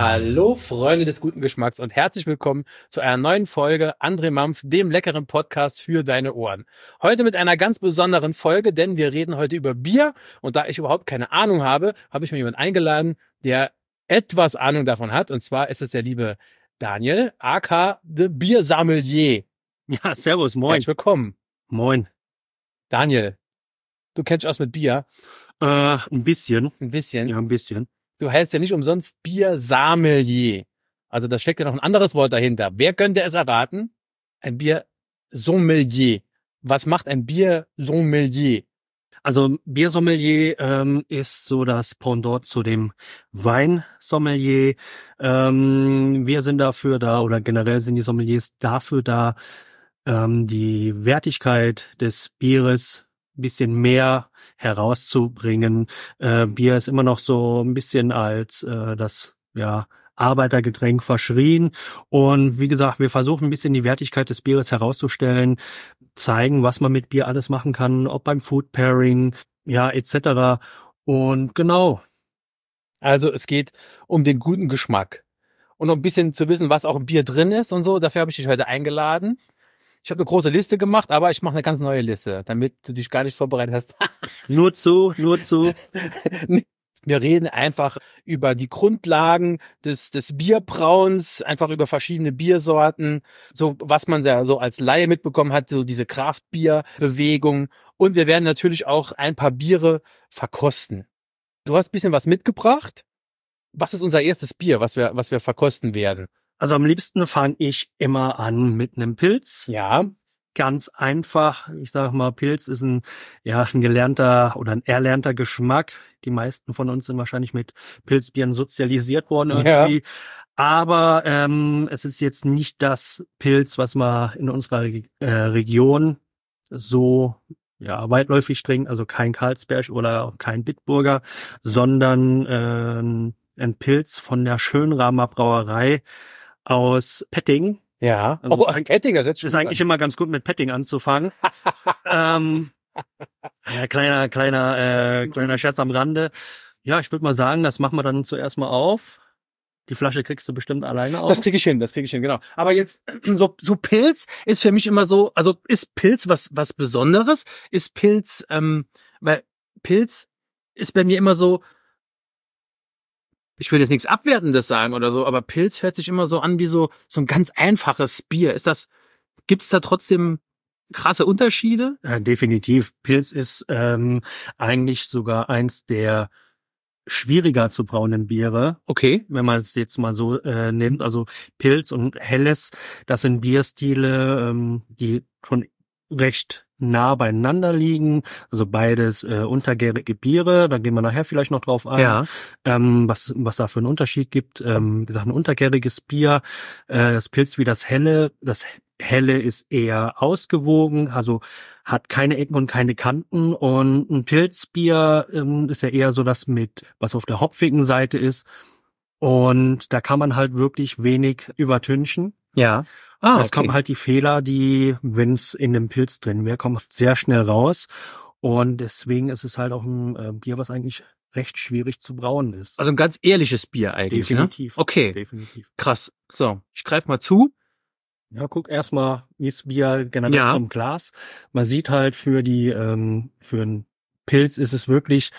Hallo Freunde des guten Geschmacks und herzlich willkommen zu einer neuen Folge André Mampf, dem leckeren Podcast für deine Ohren. Heute mit einer ganz besonderen Folge, denn wir reden heute über Bier und da ich überhaupt keine Ahnung habe, habe ich mir jemanden eingeladen, der etwas Ahnung davon hat, und zwar ist es der liebe Daniel, aka The Biersommelier. Ja, servus, moin. Herzlich willkommen. Moin. Daniel, du kennst dich aus mit Bier? Ein bisschen. Ein bisschen? Ja, ein bisschen. Du heißt ja nicht umsonst Biersommelier. Also da steckt ja noch ein anderes Wort dahinter. Wer könnte es erraten? Ein Biersommelier. Was macht ein Biersommelier? Also Biersommelier ist so das Pendant zu dem Weinsommelier. Wir sind dafür da, oder generell sind die Sommeliers dafür da, die Wertigkeit des Bieres ein bisschen mehr herauszubringen. Bier ist immer noch so ein bisschen als das Arbeitergetränk verschrien. Und wie gesagt, wir versuchen ein bisschen die Wertigkeit des Bieres herauszustellen, zeigen, was man mit Bier alles machen kann, ob beim Food Pairing, ja, etc. Und genau. Also es geht um den guten Geschmack. Und um ein bisschen zu wissen, was auch im Bier drin ist und so, dafür habe ich dich heute eingeladen. Ich habe eine große Liste gemacht, aber ich mache eine ganz neue Liste, damit du dich gar nicht vorbereitet hast. Nur zu. Wir reden einfach über die Grundlagen des Bierbrauens, einfach über verschiedene Biersorten, so was man ja so als Laie mitbekommen hat, so diese Craft-Bier-Bewegung. Und wir werden natürlich auch ein paar Biere verkosten. Du hast ein bisschen was mitgebracht. Was ist unser erstes Bier, was wir verkosten werden? Also am liebsten fange ich immer an mit einem Pilz. Ja. Ganz einfach. Ich sage mal, Pilz ist ein gelernter oder ein erlernter Geschmack. Die meisten von uns sind wahrscheinlich mit Pilzbieren sozialisiert worden irgendwie. Ja. Aber es ist jetzt nicht das Pilz, was man in unserer Region so weitläufig trinkt. Also kein Carlsberg oder auch kein Bitburger, sondern ein Pilz von der Schönramer Brauerei aus Petting. Ja. Also aus Petting, das ist eigentlich immer ganz gut mit Petting anzufangen. Kleiner Scherz am Rande. Ja, ich würde mal sagen, das machen wir dann zuerst mal auf. Die Flasche kriegst du bestimmt alleine auf. Das kriege ich hin, genau. Aber jetzt, so Pilz ist für mich immer so, also ist Pilz was Besonderes? Ist Pilz, weil Pilz ist bei mir immer so, ich will jetzt nichts Abwertendes sagen oder so, aber Pilz hört sich immer so an wie so ein ganz einfaches Bier. Gibt's da trotzdem krasse Unterschiede? Ja, definitiv. Pilz ist eigentlich sogar eins der schwieriger zu brauenden Biere. Okay. Wenn man es jetzt mal so nimmt. Also Pilz und Helles, das sind Bierstile, die schon recht nah beieinander liegen, also beides untergärige Biere, da gehen wir nachher vielleicht noch drauf ein, ja. Was da für einen Unterschied gibt. Wie gesagt, ein untergäriges Bier, das Pilz wie das Helle ist eher ausgewogen, also hat keine Ecken und keine Kanten, und ein Pilzbier ist ja eher so das was auf der hopfigen Seite ist, und da kann man halt wirklich wenig übertünchen. Ja. Das kommen halt die Fehler, die, wenn es in dem Pilz drin wäre, kommen sehr schnell raus. Und deswegen ist es halt auch ein Bier, was eigentlich recht schwierig zu brauen ist. Also ein ganz ehrliches Bier eigentlich. Definitiv. Ne? Okay. Definitiv. Krass. So, ich greife mal zu. Ja, guck erstmal, wie es Bier generell vom Glas. Man sieht halt für einen Pilz ist es wirklich,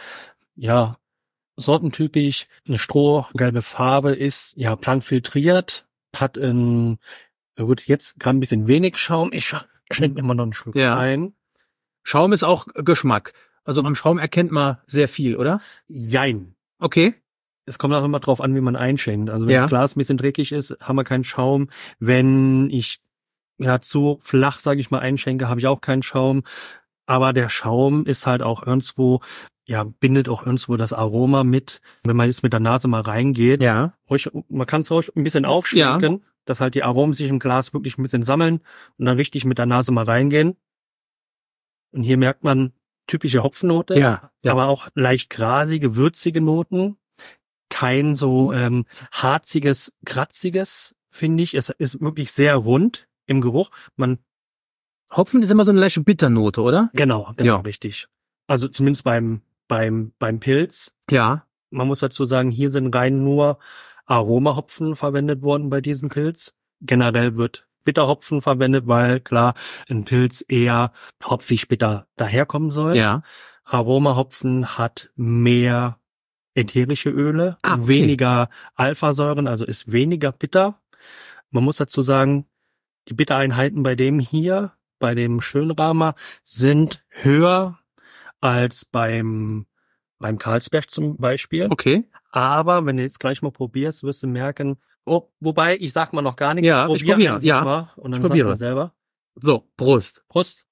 sortentypisch, eine strohgelbe Farbe, ist blank filtriert, hat gut, jetzt gerade ein bisschen wenig Schaum. Ich schenke mir mal noch einen Schluck ein. Schaum ist auch Geschmack. Also beim Schaum erkennt man sehr viel, oder? Jein. Okay. Es kommt auch immer drauf an, wie man einschenkt. Also wenn das Glas ein bisschen dreckig ist, haben wir keinen Schaum. Wenn ich zu flach, sage ich mal, einschenke, habe ich auch keinen Schaum. Aber der Schaum ist halt auch irgendwo, bindet auch irgendwo das Aroma mit. Wenn man jetzt mit der Nase mal reingeht, man kann es ruhig ein bisschen aufschwenken, dass halt die Aromen sich im Glas wirklich ein bisschen sammeln und dann richtig mit der Nase mal reingehen. Und hier merkt man typische Hopfennote, aber auch leicht grasige, würzige Noten. Kein so harziges, kratziges, finde ich. Es ist wirklich sehr rund im Geruch. Hopfen ist immer so eine leichte Bitternote, oder? Genau, richtig. Also zumindest beim Pilz. Ja. Man muss dazu sagen, hier sind rein nur Aromahopfen verwendet worden bei diesem Pilz. Generell wird Bitterhopfen verwendet, weil klar ein Pilz eher hopfig bitter daherkommen soll. Ja. Aromahopfen hat mehr ätherische Öle, okay. Weniger Alphasäuren, also ist weniger bitter. Man muss dazu sagen, die Bittereinheiten bei dem Schönramer, sind höher als beim Carlsberg zum Beispiel. Okay. Aber wenn du jetzt gleich mal probierst, wirst du merken, wobei, ich sag mal noch gar nichts. Ja, ich probiere. Ja, mal und dann ich probiere. sagst du selber. So, Prost. Prost.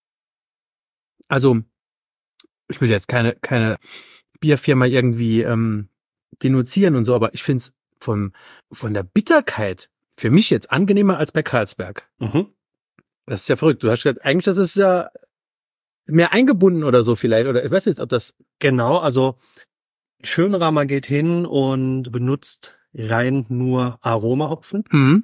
Also, ich will jetzt keine Bierfirma irgendwie denunzieren und so, aber ich finde es von der Bitterkeit für mich jetzt angenehmer als bei Carlsberg. Mhm. Das ist ja verrückt. Du hast gesagt, eigentlich das ist ja mehr eingebunden oder so vielleicht. Oder ich weiß nicht, ob das... Genau, also Schönramer geht hin und benutzt rein nur Aromahopfen. Mhm.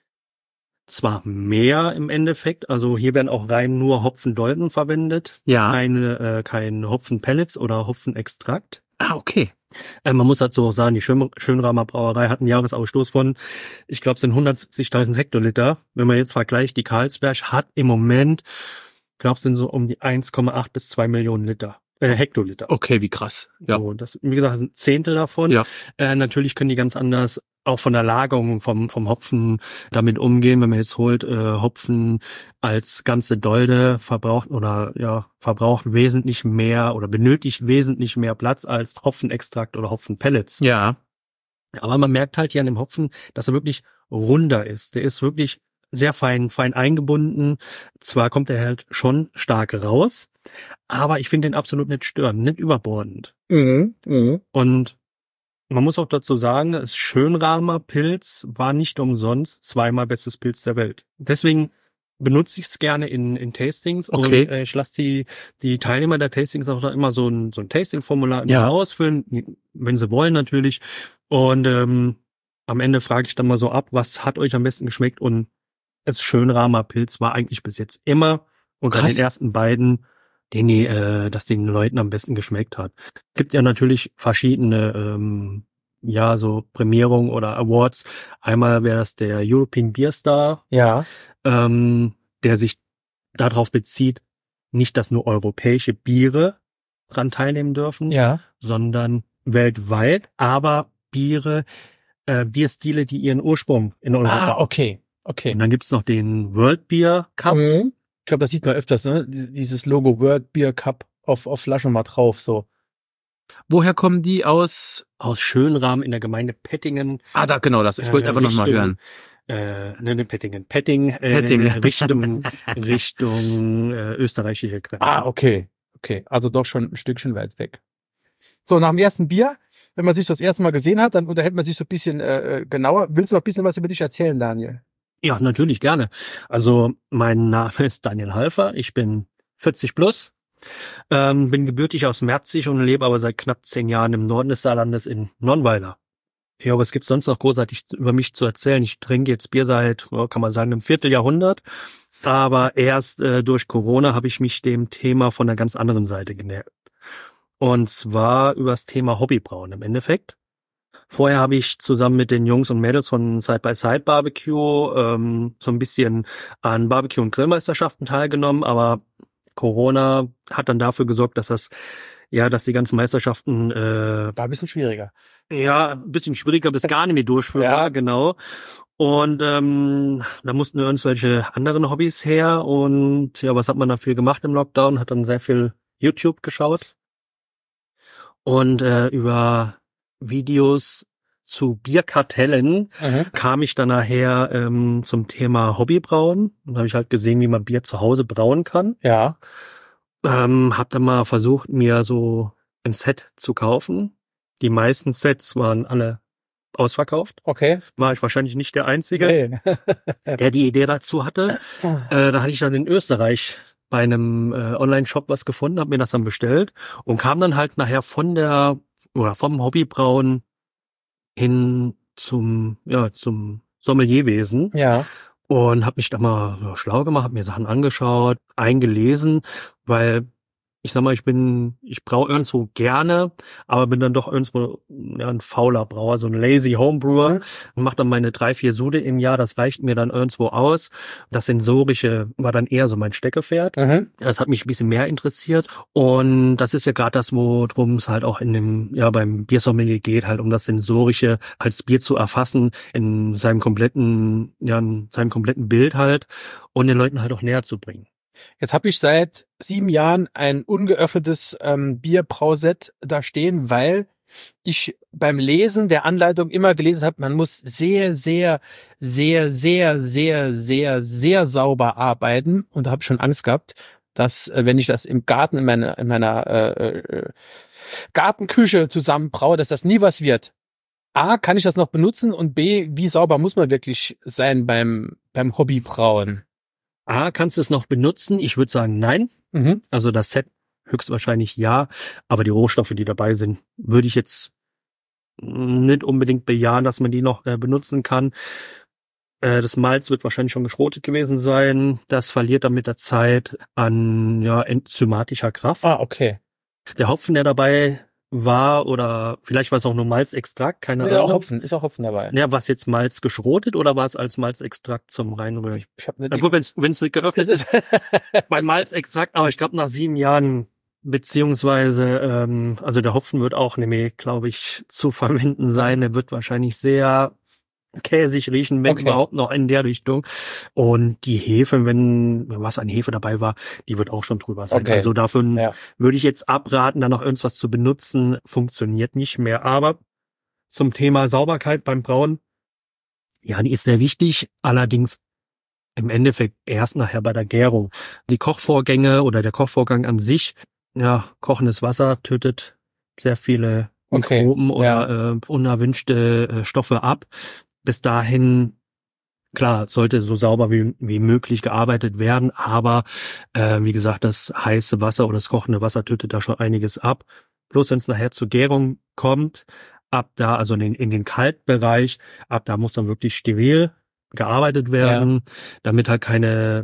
Zwar mehr im Endeffekt, also hier werden auch rein nur Hopfendolden verwendet. Ja. Kein Hopfenpellets oder Hopfenextrakt. Ah, okay. Man muss dazu auch sagen, die Schönramer Brauerei hat einen Jahresausstoß von, ich glaube, es sind 170.000 Hektoliter. Wenn man jetzt vergleicht, die Carlsberg hat im Moment, glaube es sind so um die 1,8 bis 2 Millionen Hektoliter. Okay, wie krass. Ja. So, das, wie gesagt, sind Zehntel davon. Ja. Natürlich können die ganz anders auch von der Lagerung vom Hopfen damit umgehen. Wenn man jetzt holt, Hopfen als ganze Dolde verbraucht wesentlich mehr oder benötigt wesentlich mehr Platz als Hopfenextrakt oder Hopfenpellets. Ja. Aber man merkt halt hier an dem Hopfen, dass er wirklich runder ist. Der ist wirklich sehr fein eingebunden. Zwar kommt er halt schon stark raus, aber ich finde den absolut nicht störend, nicht überbordend. Mhm. Mhm. Und man muss auch dazu sagen, das Schönramer Pilz war nicht umsonst zweimal bestes Pilz der Welt. Deswegen benutze ich es gerne in Tastings. Okay. Und ich lasse die Teilnehmer der Tastings auch immer so ein Tasting-Formular ausfüllen, wenn sie wollen natürlich. Und am Ende frage ich dann mal so ab, was hat euch am besten geschmeckt? Und das Schönramer Pilz war eigentlich bis jetzt immer unter den ersten beiden, das den Leuten am besten geschmeckt hat. Es gibt ja natürlich verschiedene so Prämierungen oder Awards. Einmal wäre es der European Beer Star, der sich darauf bezieht, nicht, dass nur europäische Biere dran teilnehmen dürfen, sondern weltweit, aber Bierstile, die ihren Ursprung in Europa haben. Okay. Und dann gibt's noch den World Beer Cup. Mhm. Ich glaube, das sieht man öfters, ne? Dieses Logo World Beer Cup auf Flaschen mal drauf, so. Woher kommen die aus? Aus Schönrahm in der Gemeinde Pettingen. Da, genau das. Ich wollte einfach nochmal hören. Petting. Richtung österreichische Grenze. Okay. Also doch schon ein Stückchen weit weg. So, nach dem ersten Bier, wenn man sich das erste Mal gesehen hat, dann unterhält man sich so ein bisschen genauer. Willst du noch ein bisschen was über dich erzählen, Daniel? Ja, natürlich, gerne. Also, mein Name ist Daniel Halfer. Ich bin 40 plus. Bin gebürtig aus Merzig und lebe aber seit knapp 10 Jahren im Norden des Saarlandes in Nonnweiler. Ja, was gibt's sonst noch großartig über mich zu erzählen? Ich trinke jetzt Bier seit, kann man sagen, einem Vierteljahrhundert. Aber erst durch Corona habe ich mich dem Thema von einer ganz anderen Seite genähert. Und zwar übers Thema Hobbybrauen im Endeffekt. Vorher habe ich zusammen mit den Jungs und Mädels von Side by Side Barbecue so ein bisschen an Barbecue- und Grillmeisterschaften teilgenommen, aber Corona hat dann dafür gesorgt, dass die ganzen Meisterschaften war ein bisschen schwieriger. Ja, ein bisschen schwieriger bis gar nicht mehr durchführbar, genau. Und da mussten irgendwelche anderen Hobbys her und ja, was hat man dafür gemacht im Lockdown? Hat dann sehr viel YouTube geschaut und über Videos zu Bierkartellen kam ich dann nachher zum Thema Hobbybrauen und habe ich halt gesehen, wie man Bier zu Hause brauen kann. Ja. Hab dann mal versucht, mir so ein Set zu kaufen. Die meisten Sets waren alle ausverkauft. Okay. War ich wahrscheinlich nicht der Einzige, der die Idee dazu hatte. Da hatte ich dann in Österreich bei einem Online-Shop was gefunden, habe mir das dann bestellt und kam dann halt nachher vom Hobbybrauen hin zum Sommelierwesen. Ja. Und habe mich da mal schlau gemacht, habe mir Sachen angeschaut, eingelesen, weil ich sag mal, ich braue irgendwo gerne, aber bin dann doch irgendwo ein fauler Brauer, so ein lazy Homebrewer und mache dann meine 3-4 Sude im Jahr, das reicht mir dann irgendwo aus. Das Sensorische war dann eher so mein Steckenpferd. Das hat mich ein bisschen mehr interessiert und das ist ja gerade das, worum es halt auch beim Biersommelier geht, halt um das Sensorische, halt das Bier zu erfassen in seinem kompletten Bild halt und den Leuten halt auch näher zu bringen. Jetzt habe ich seit 7 Jahren ein ungeöffnetes Bierbrauset da stehen, weil ich beim Lesen der Anleitung immer gelesen habe, man muss sehr, sehr, sehr, sehr, sehr, sehr, sehr sauber arbeiten. Und da habe ich schon Angst gehabt, dass wenn ich das im Garten, in meiner Gartenküche zusammenbraue, dass das nie was wird. A, kann ich das noch benutzen? Und B, wie sauber muss man wirklich sein beim Hobbybrauen? A, kannst du es noch benutzen? Ich würde sagen, nein. Also das Set höchstwahrscheinlich ja, aber die Rohstoffe, die dabei sind, würde ich jetzt nicht unbedingt bejahen, dass man die noch benutzen kann. Das Malz wird wahrscheinlich schon geschrotet gewesen sein. Das verliert dann mit der Zeit an enzymatischer Kraft. Ah, okay. Der Hopfen, der dabei war, oder vielleicht war es auch nur Malzextrakt, keine Ahnung. Ist auch Hopfen dabei. Ja, war es jetzt Malz geschrotet oder war es als Malzextrakt zum Reinrühren? Ich hab nicht. Gut, wenn es nicht geöffnet ist, bei Malzextrakt, aber ich glaube nach 7 Jahren beziehungsweise also der Hopfen wird auch nicht mehr, glaube ich, zu verwenden sein. Der wird wahrscheinlich sehr käsig riechen, wenn überhaupt noch in der Richtung. Und die Hefe, wenn was an Hefe dabei war, die wird auch schon drüber sein. Okay. Also davon würde ich jetzt abraten, da noch irgendwas zu benutzen. Funktioniert nicht mehr. Aber zum Thema Sauberkeit beim Brauen, ja, die ist sehr wichtig. Allerdings im Endeffekt erst nachher bei der Gärung. Die Kochvorgänge oder der Kochvorgang an sich, kochendes Wasser tötet sehr viele Mikroben oder unerwünschte Stoffe ab. Bis dahin, klar, sollte so sauber wie möglich gearbeitet werden, aber wie gesagt, das heiße Wasser oder das kochende Wasser tötet da schon einiges ab. Bloß wenn es nachher zur Gärung kommt, ab da, also in den Kaltbereich, ab da muss dann wirklich steril gearbeitet werden, damit halt keine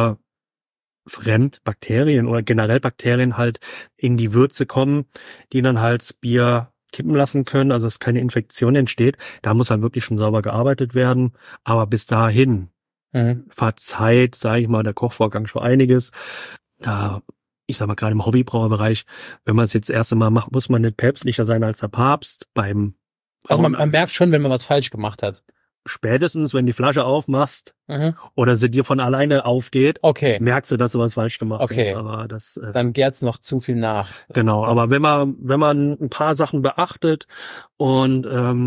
Fremdbakterien oder generell Bakterien halt in die Würze kommen, die dann halt das Bier kippen lassen können, also dass keine Infektion entsteht. Da muss halt wirklich schon sauber gearbeitet werden. Aber bis dahin verzeiht, sage ich mal, der Kochvorgang schon einiges. Da, ich sag mal, gerade im Hobbybrauerbereich, wenn man es jetzt das erste Mal macht, muss man nicht päpstlicher sein als der Papst. Also man merkt schon, wenn man was falsch gemacht hat. Spätestens, wenn die Flasche aufmachst oder sie dir von alleine aufgeht, merkst du, dass du was falsch gemacht hast. Aber dann gärt's noch zu viel nach. Genau, aber wenn man ein paar Sachen beachtet und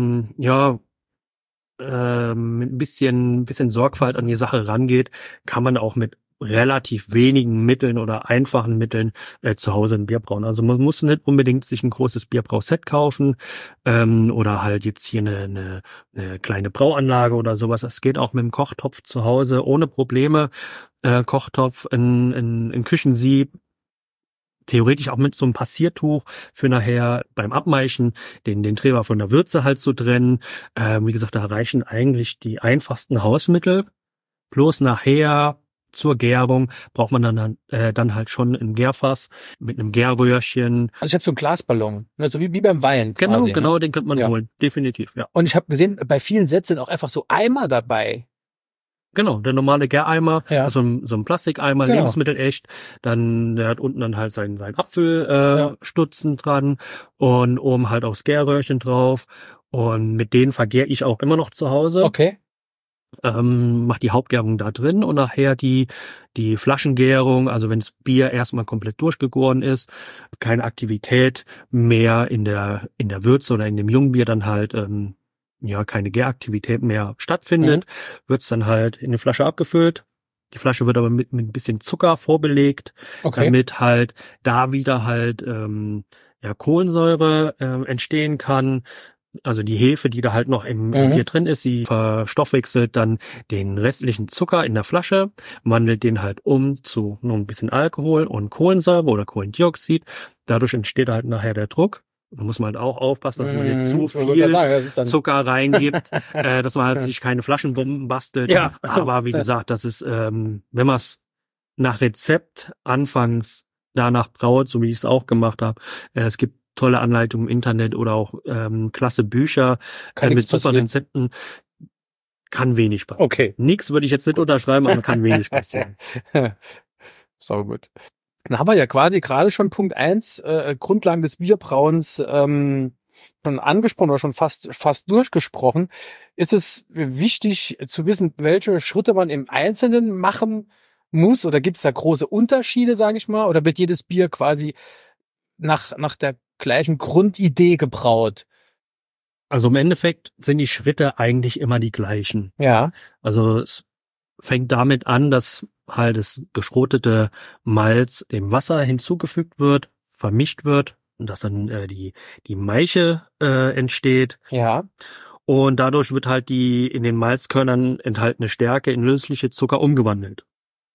mit ein bisschen Sorgfalt an die Sache rangeht, kann man auch mit relativ wenigen Mitteln oder einfachen Mitteln zu Hause ein Bier brauen. Also man muss nicht unbedingt sich ein großes Bierbrauset kaufen oder halt jetzt hier eine kleine Brauanlage oder sowas. Das geht auch mit dem Kochtopf zu Hause ohne Probleme. Kochtopf, ein Küchensieb, theoretisch auch mit so einem Passiertuch für nachher beim Abmeichen den Träger von der Würze halt zu trennen. Wie gesagt, da reichen eigentlich die einfachsten Hausmittel. Bloß nachher zur Gärung braucht man dann halt schon ein Gärfass mit einem Gärröhrchen. Also ich habe so einen Glasballon, so wie beim Wein quasi. Genau, den könnte man holen, definitiv, ja. Und ich habe gesehen, bei vielen Sets sind auch einfach so Eimer dabei. Genau, der normale Gäreimer, also so ein Plastikeimer, lebensmittelecht. Dann, der hat unten dann halt seinen Apfelstutzen dran und oben halt auch das Gärröhrchen drauf. Und mit denen vergäre ich auch immer noch zu Hause. Okay. Mach die Hauptgärung da drin und nachher die Flaschengärung, also wenn das Bier erstmal komplett durchgegoren ist, keine Aktivität mehr in der Würze oder in dem Jungbier dann halt keine Gäraktivität mehr stattfindet, wird's dann halt in die Flasche abgefüllt. Die Flasche wird aber mit ein bisschen Zucker vorbelegt, damit halt da wieder halt Kohlensäure entstehen kann. Also die Hefe, die da halt noch im Bier drin ist, sie verstoffwechselt dann den restlichen Zucker in der Flasche, wandelt den halt um zu nur ein bisschen Alkohol und Kohlensäure oder Kohlendioxid. Dadurch entsteht halt nachher der Druck. Da muss man halt auch aufpassen, dass man nicht zu viel Zucker reingibt, dass man halt sich keine Flaschenbomben bastelt. Ja. Aber wie gesagt, das ist, wenn man es nach Rezept anfangs danach braut, so wie ich es auch gemacht habe. Es gibt tolle Anleitungen im Internet oder auch klasse Bücher mit super Rezepten. Kann wenig passieren. Okay. Nichts würde ich jetzt nicht unterschreiben, aber kann wenig passieren. So gut. Dann haben wir ja quasi gerade schon Punkt 1, Grundlagen des Bierbrauens, schon angesprochen oder schon fast durchgesprochen. Ist es wichtig zu wissen, welche Schritte man im Einzelnen machen muss? Oder gibt es da große Unterschiede, sage ich mal? Oder wird jedes Bier quasi nach der gleichen Grundidee gebraut? Also im Endeffekt sind die Schritte eigentlich immer die gleichen. Ja. Also es fängt damit an, dass halt das geschrotete Malz dem Wasser hinzugefügt wird, vermischt wird und dass dann die Maische entsteht. Ja. Und dadurch wird halt die in den Malzkörnern enthaltene Stärke in lösliche Zucker umgewandelt.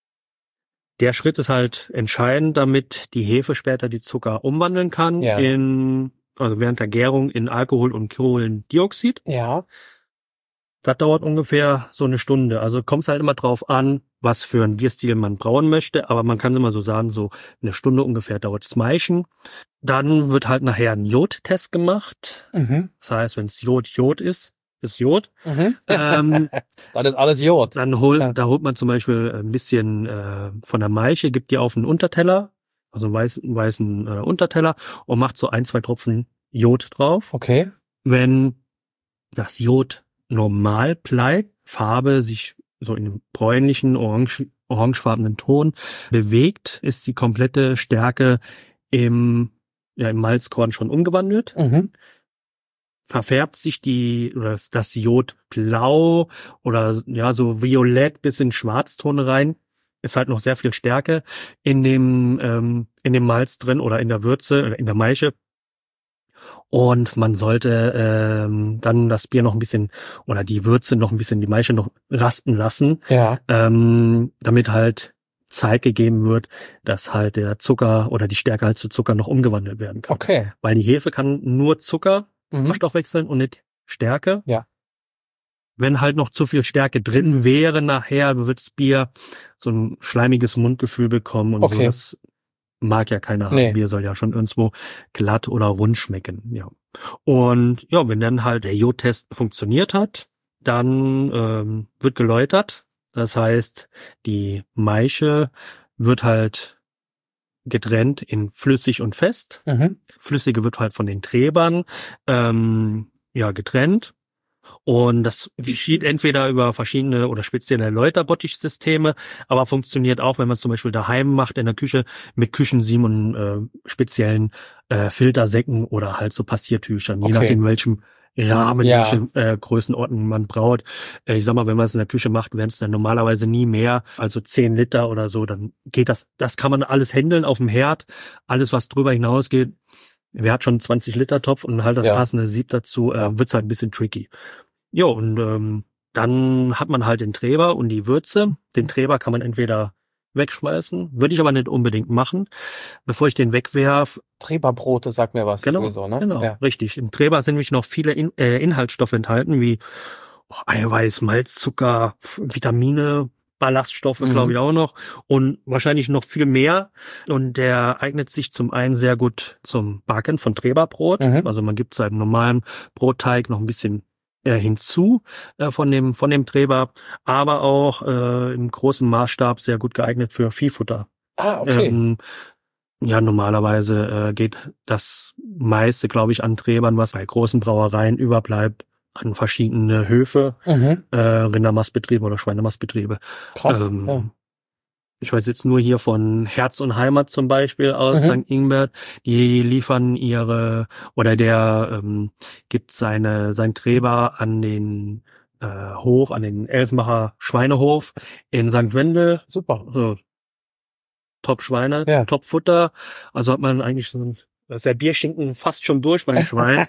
Der Schritt ist halt entscheidend, damit die Hefe später die Zucker umwandeln kann also während der Gärung in Alkohol und Kohlendioxid. Ja. Das dauert ungefähr so eine Stunde. Also kommt es halt immer drauf an, was für ein Bierstil man brauen möchte. Aber man kann immer so sagen, so eine Stunde ungefähr dauert das Maischen. Dann wird halt nachher ein Jodtest gemacht. Mhm. Das heißt, wenn es Jod ist Jod. Mhm. Dann ist alles Jod. Da holt man zum Beispiel ein bisschen von der Maische, gibt die auf einen Unterteller, also einen weißen Unterteller und macht so 1-2 Tropfen Jod drauf. Okay. Wenn das Jod normal bleibt, Farbe sich so in einem bräunlichen, orangefarbenen Ton bewegt, ist die komplette Stärke im Malzkorn schon umgewandelt. Mhm. Verfärbt sich das Jod blau oder ja so violett bis in Schwarzton rein, ist halt noch sehr viel Stärke in dem Malz drin oder in der Würze oder in der Maische. Und man sollte dann das Bier noch ein bisschen oder die Würze noch ein bisschen, die Maische noch rasten lassen, damit halt Zeit gegeben wird, dass halt der Zucker oder die Stärke halt zu Zucker noch umgewandelt werden kann. Okay. Weil die Hefe kann nur Zucker verstoffwechseln und nicht Stärke. Ja. Wenn halt noch zu viel Stärke drin wäre nachher, wird das Bier so ein schleimiges Mundgefühl bekommen und so. Das mag ja keiner haben. Nee. Bier soll ja schon irgendwo glatt oder rund schmecken. Ja. Und ja, wenn dann halt der Jodtest funktioniert hat, dann wird geläutert. Das heißt, die Maische wird halt getrennt in flüssig und fest. Mhm. Flüssige wird halt von den Trebern getrennt. Und das geschieht entweder über verschiedene oder spezielle Läuterbottichsysteme, aber funktioniert auch, wenn man zum Beispiel daheim macht in der Küche mit Küchensieben und speziellen Filtersäcken oder halt so Passiertüchern, je nachdem welchem Rahmen, welche Größenordnung man braut. Ich sag mal, wenn man es in der Küche macht, werden es dann normalerweise nie mehr, also 10 Liter oder so, dann geht das kann man alles handeln auf dem Herd. Alles, was drüber hinausgeht, wer hat schon einen 20-Liter-Topf und halt das passende Sieb dazu, wird's halt ein bisschen tricky. Ja, und dann hat man halt den Treber und die Würze. Den Treber kann man entweder wegschmeißen, würde ich aber nicht unbedingt machen. Bevor ich den wegwerf. Treberbrote, sagt mir was. Genau, sowieso, ne? Genau, richtig. Im Treber sind nämlich noch viele Inhaltsstoffe enthalten, wie Eiweiß, Malz, Zucker, Vitamine, Ballaststoffe, glaube ich auch noch und wahrscheinlich noch viel mehr. Und der eignet sich zum einen sehr gut zum Backen von Treberbrot. Also man gibt seinem normalen Brotteig noch ein bisschen hinzu von dem Treber, aber auch im großen Maßstab sehr gut geeignet für Viehfutter. Ah, okay. Normalerweise geht das meiste, glaube ich, an Trebern, was bei großen Brauereien überbleibt, an verschiedene Höfe, Rindermastbetriebe oder Schweinemastbetriebe. Krass. Ich weiß jetzt nur hier von Herz und Heimat zum Beispiel aus St. Ingbert. Die liefern der gibt sein Treber an den Hof, an den Elsmacher Schweinehof in St. Wendel. Super. So, Top-Schweine, Top-Futter. Also hat man eigentlich da ist der Bierschinken fast schon durch beim Schwein.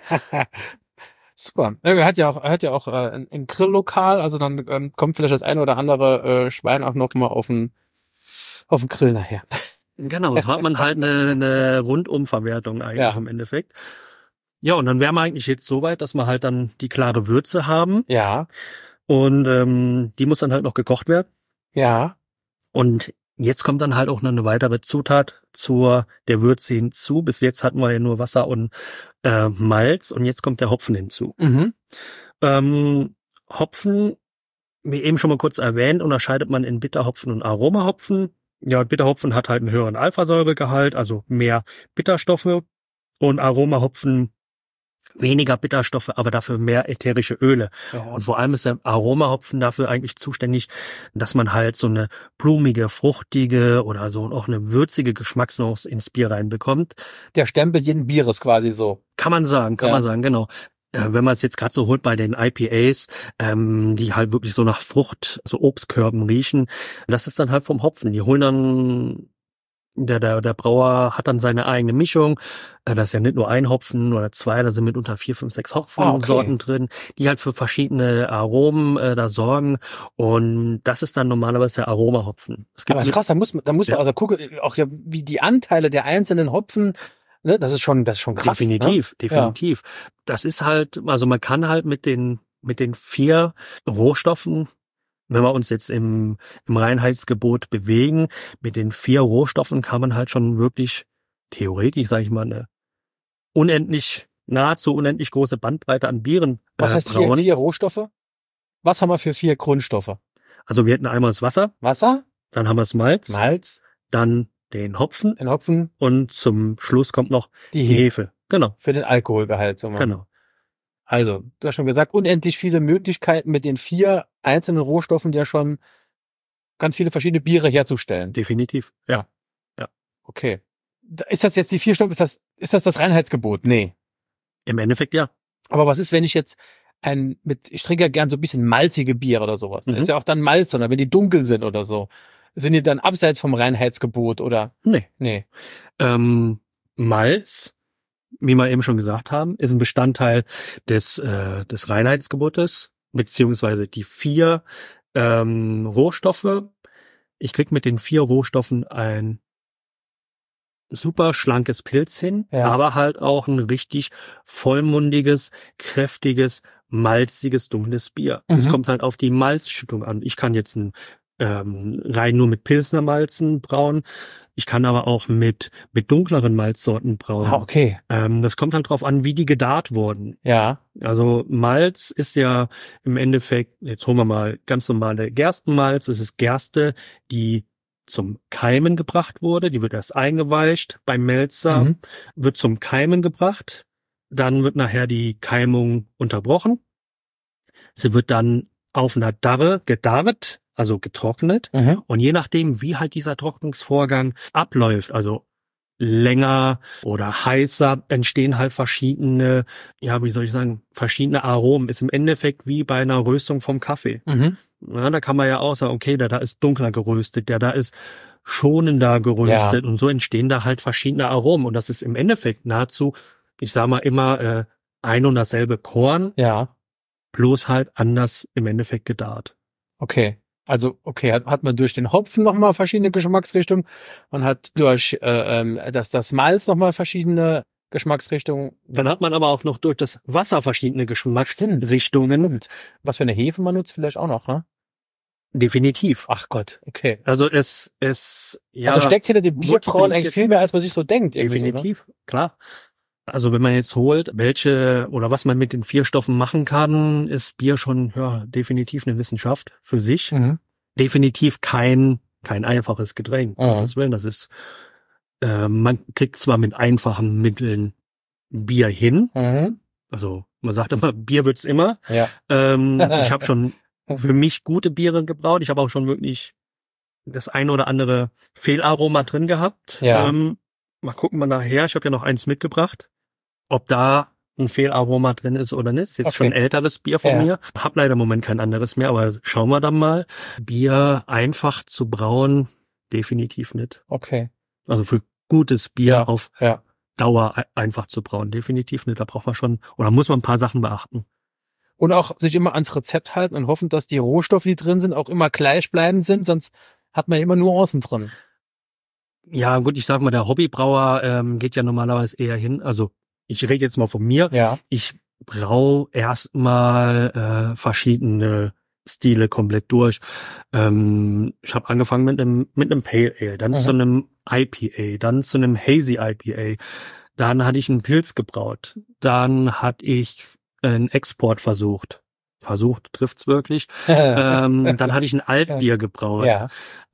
Super. Er hat ja auch ein Grilllokal, also dann kommt vielleicht das eine oder andere Schwein auch noch mal auf den Grill nachher. Genau, so hat man halt eine Rundumverwertung eigentlich im Endeffekt. Ja, und dann wären wir eigentlich jetzt so weit, dass wir halt dann die klare Würze haben. Ja. Und die muss dann halt noch gekocht werden. Ja. Und Jetzt kommt dann halt auch noch eine weitere Zutat der Würze hinzu. Bis jetzt hatten wir ja nur Wasser und Malz und jetzt kommt der Hopfen hinzu. Mhm. Hopfen, wie eben schon mal kurz erwähnt, unterscheidet man in Bitterhopfen und Aromahopfen. Ja, Bitterhopfen hat halt einen höheren Alphasäuregehalt, also mehr Bitterstoffe, und Aromahopfen weniger Bitterstoffe, aber dafür mehr ätherische Öle. Ja. Und vor allem ist der Aromahopfen dafür eigentlich zuständig, dass man halt so eine blumige, fruchtige oder so auch eine würzige Geschmacksnuance ins Bier reinbekommt. Der Stempel jeden Bieres quasi so. Kann man sagen, genau. Wenn man es jetzt gerade so holt bei den IPAs, die halt wirklich so nach Frucht, so Obstkörben riechen, das ist dann halt vom Hopfen. Die holen dann, der Brauer hat dann seine eigene Mischung. Das ist ja nicht nur ein Hopfen oder zwei, da sind mitunter 4, 5, 6 Hopfensorten drin, die halt für verschiedene Aromen da sorgen. Und das ist dann normalerweise der Aromahopfen. Aber ist krass, da muss man also gucken, auch ja, wie die Anteile der einzelnen Hopfen. Ne, das ist schon krass. Definitiv. Ja. Das ist halt, also man kann halt mit den 4 Rohstoffen, wenn wir uns jetzt im Reinheitsgebot bewegen, mit den 4 Rohstoffen kann man halt schon wirklich theoretisch, sage ich mal, eine nahezu unendlich große Bandbreite an Bieren Was heißt brauen. 4 Rohstoffe? Was haben wir für 4 Grundstoffe? Also wir hätten einmal das Wasser, dann haben wir das Malz, dann den Hopfen und zum Schluss kommt noch die Hefe. Genau. Für den Alkoholgehalt. So mal. Genau. Also, du hast schon gesagt, unendlich viele Möglichkeiten mit den 4 einzelnen Rohstoffen ja schon ganz viele verschiedene Biere herzustellen. Definitiv. Ja. Okay. Ist das jetzt die 4 Stoffe? Ist das Reinheitsgebot? Nee. Im Endeffekt ja. Aber was ist, wenn ich jetzt ich trinke ja gern so ein bisschen malzige Biere oder sowas. Da ist ja auch dann Malz, oder wenn die dunkel sind oder so. Sind die dann abseits vom Reinheitsgebot oder? Nee. Malz, wie wir eben schon gesagt haben, ist ein Bestandteil des Reinheitsgebotes, beziehungsweise die 4 Rohstoffe. Ich krieg mit den 4 Rohstoffen ein super schlankes Pilz hin, aber halt auch ein richtig vollmundiges, kräftiges, malziges, dunkles Bier. Es kommt halt auf die Malzschüttung an. Ich kann jetzt rein nur mit Pilsner Malzen brauen. Ich kann aber auch mit dunkleren Malzsorten brauen. Ah, okay. Das kommt halt drauf an, wie die gegart wurden. Ja. Also Malz ist ja im Endeffekt, jetzt holen wir mal ganz normale Gerstenmalz. Es ist Gerste, die zum Keimen gebracht wurde. Die wird erst eingeweicht beim Melzer, wird zum Keimen gebracht. Dann wird nachher die Keimung unterbrochen. Sie wird dann auf einer Darre gedarrt, also getrocknet. Und je nachdem, wie halt dieser Trocknungsvorgang abläuft, also länger oder heißer, entstehen halt verschiedene Aromen. Ist im Endeffekt wie bei einer Röstung vom Kaffee. Ja, da kann man ja auch sagen, okay, da ist dunkler geröstet, da ist schonender geröstet und so entstehen da halt verschiedene Aromen. Und das ist im Endeffekt nahezu, ich sag mal immer, ein und dasselbe Korn, bloß halt anders im Endeffekt gedarrt. Okay. Also, hat man durch den Hopfen nochmal verschiedene Geschmacksrichtungen. Man hat durch das Malz nochmal verschiedene Geschmacksrichtungen. Dann hat man aber auch noch durch das Wasser verschiedene Geschmacksrichtungen. Stimmt. Was für eine Hefe man nutzt vielleicht auch noch, ne? Definitiv. Ach Gott, okay. Also also steckt hinter dem Bierbrauen eigentlich viel mehr, als man sich so denkt. Definitiv, so, ne? Klar. Also wenn man jetzt holt, was man mit den 4 Stoffen machen kann, ist Bier schon definitiv eine Wissenschaft für sich. Definitiv kein einfaches Getränk. Das ist, man kriegt zwar mit einfachen Mitteln Bier hin. Also man sagt immer, Bier wird's immer. Ja. Ich habe schon für mich gute Biere gebraut. Ich habe auch schon wirklich das ein oder andere Fehlaroma drin gehabt. Ja. Mal gucken wir nachher. Ich habe ja noch eins mitgebracht. Ob da ein Fehlaroma drin ist oder nicht. Ist jetzt schon ein älteres Bier von mir. Hab leider im Moment kein anderes mehr, aber schauen wir dann mal. Bier einfach zu brauen, definitiv nicht. Okay. Also für gutes Bier auf Dauer einfach zu brauen, definitiv nicht. Da braucht man schon, oder muss man ein paar Sachen beachten. Und auch sich immer ans Rezept halten und hoffen, dass die Rohstoffe, die drin sind, auch immer gleichbleibend sind, sonst hat man immer Nuancen drin. Ja gut, ich sag mal, der Hobbybrauer geht ja normalerweise eher hin, also ich rede jetzt mal von mir. Ja. Ich brau erstmal verschiedene Stile komplett durch. Ich habe angefangen mit einem Pale Ale, dann zu einem IPA, dann zu einem Hazy IPA. Dann hatte ich einen Pilz gebraut. Dann hatte ich einen Export versucht. Versucht, trifft's wirklich. Dann hatte ich ein Altbier gebraut. Ja.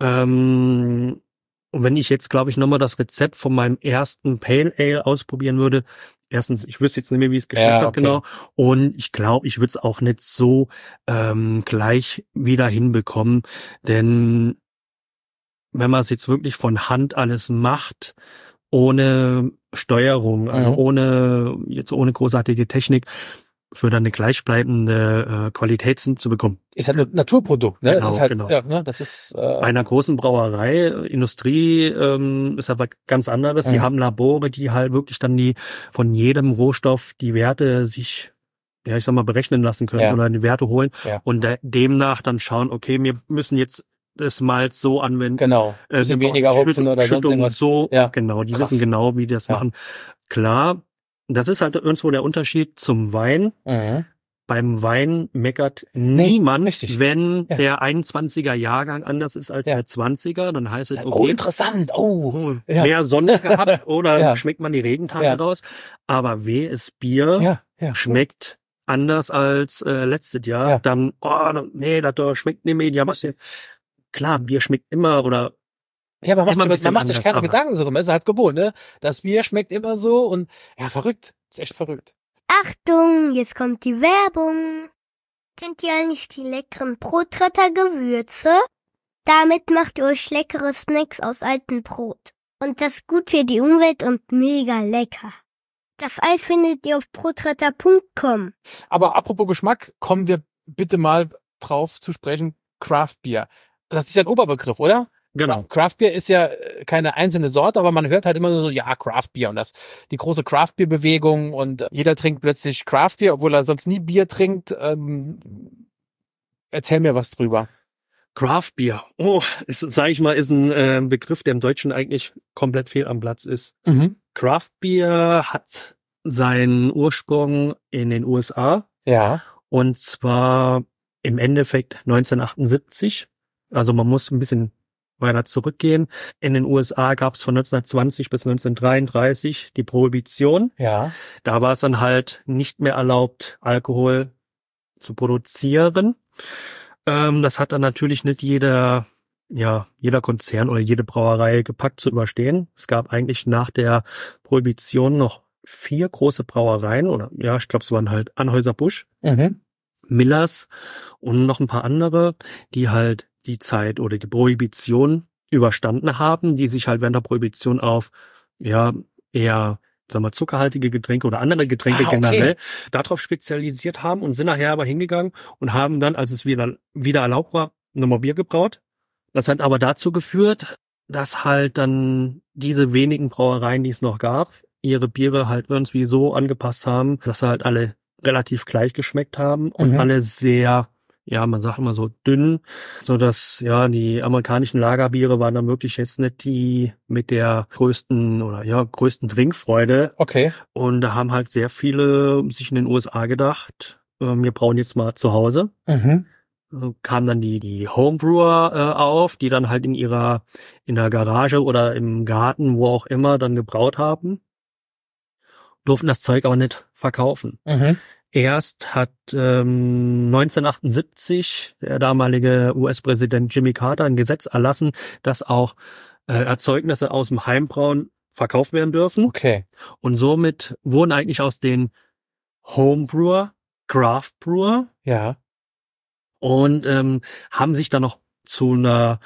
Und wenn ich jetzt, glaube ich, nochmal das Rezept von meinem ersten Pale Ale ausprobieren würde, erstens, ich wüsste jetzt nicht mehr, wie es geschmeckt hat, genau. Und ich glaube, ich würde es auch nicht so gleich wieder hinbekommen. Denn wenn man es jetzt wirklich von Hand alles macht, ohne Steuerung, also ohne großartige Technik, für dann eine gleichbleibende Qualität zu bekommen. Ist halt ein Naturprodukt, ne? Genau, das ist halt, genau. Ja, ne? Das ist bei einer großen Brauerei, Industrie ist aber ganz anderes. Die haben Labore, die halt wirklich dann von jedem Rohstoff die Werte sich, ja, ich sag mal, berechnen lassen können oder die Werte holen und demnach dann schauen, okay, wir müssen jetzt das Malz so anwenden. Genau. Bisschen weniger Hopfen oder sonst irgendwas. So, genau, die wissen genau, wie die das machen. Klar, das ist halt irgendwo der Unterschied zum Wein. Beim Wein meckert niemand, wenn der 21er Jahrgang anders ist als der 20er. Dann heißt es, okay, interessant. Mehr Sonne gehabt oder schmeckt man die Regentage raus. Aber wehes Bier schmeckt anders als letztes Jahr. Dann, das schmeckt nicht mehr. Klar, Bier schmeckt immer oder ja, man macht sich keine Gedanken so drum. Es ist halt gewohnt, ne? Das Bier schmeckt immer so und verrückt. Ist echt verrückt. Achtung, jetzt kommt die Werbung. Kennt ihr eigentlich die leckeren Brotretter Gewürze? Damit macht ihr euch leckere Snacks aus altem Brot. Und das ist gut für die Umwelt und mega lecker. Das Ei findet ihr auf brotretter.com. Aber apropos Geschmack, kommen wir bitte mal drauf zu sprechen, Craft Beer. Das ist ja ein Oberbegriff, oder? Genau. Craft Beer ist ja keine einzelne Sorte, aber man hört halt immer so, Craft Beer und die große Craft Beer Bewegung und jeder trinkt plötzlich Craft Beer, obwohl er sonst nie Bier trinkt. Erzähl mir was drüber. Craft Beer. Ist ein Begriff, der im Deutschen eigentlich komplett fehl am Platz ist. Craft Beer hat seinen Ursprung in den USA. Ja. Und zwar im Endeffekt 1978. Also man muss ein bisschen weiter zurückgehen. In den USA gab es von 1920 bis 1933 die Prohibition. Ja. Da war es dann halt nicht mehr erlaubt, Alkohol zu produzieren. Das hat dann natürlich nicht jeder Konzern oder jede Brauerei gepackt zu überstehen. Es gab eigentlich nach der Prohibition noch 4 große Brauereien oder ich glaube, es waren halt Anheuser-Busch, Millers und noch ein paar andere, die halt die Zeit oder die Prohibition überstanden haben, die sich halt während der Prohibition auf eher zuckerhaltige Getränke oder andere Getränke generell darauf spezialisiert haben und sind nachher aber hingegangen und haben dann, als es wieder erlaubt war, nochmal Bier gebraut. Das hat aber dazu geführt, dass halt dann diese wenigen Brauereien, die es noch gab, ihre Biere halt irgendwie so angepasst haben, dass sie halt alle relativ gleich geschmeckt haben und alle sehr, man sagt immer so dünn, so dass die amerikanischen Lagerbiere waren dann wirklich jetzt nicht die mit der größten Trinkfreude. Okay. Und da haben halt sehr viele sich in den USA gedacht, wir brauen jetzt mal zu Hause. So kamen dann die Homebrewer auf, die dann halt in der Garage oder im Garten, wo auch immer, dann gebraut haben. Durften das Zeug aber nicht verkaufen. Erst hat 1978 der damalige US-Präsident Jimmy Carter ein Gesetz erlassen, dass auch Erzeugnisse aus dem Heimbrauen verkauft werden dürfen. Okay. Und somit wurden eigentlich aus den Homebrewer Craft Brewer. Ja. Und haben sich dann noch zu einer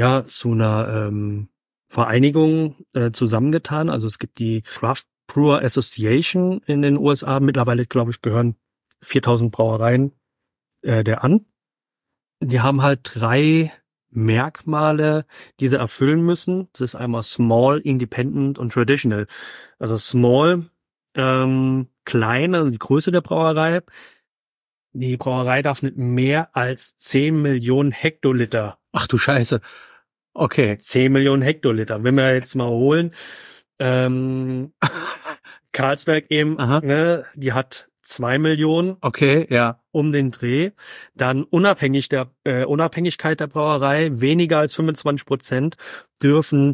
Vereinigung zusammengetan. Also es gibt die Craft Brewer Association in den USA. Mittlerweile, glaube ich, gehören 4000 Brauereien der an. Die haben halt 3 Merkmale, die sie erfüllen müssen. Das ist einmal Small, Independent und Traditional. Also Small, klein, also die Größe der Brauerei. Die Brauerei darf nicht mehr als 10 Millionen Hektoliter. Ach du Scheiße. Okay. 10 Millionen Hektoliter. Wenn wir jetzt mal holen, Carlsberg eben, ne, die hat 2 Millionen. Okay, ja. Um den Dreh. Dann Unabhängigkeit der Brauerei, weniger als 25% dürfen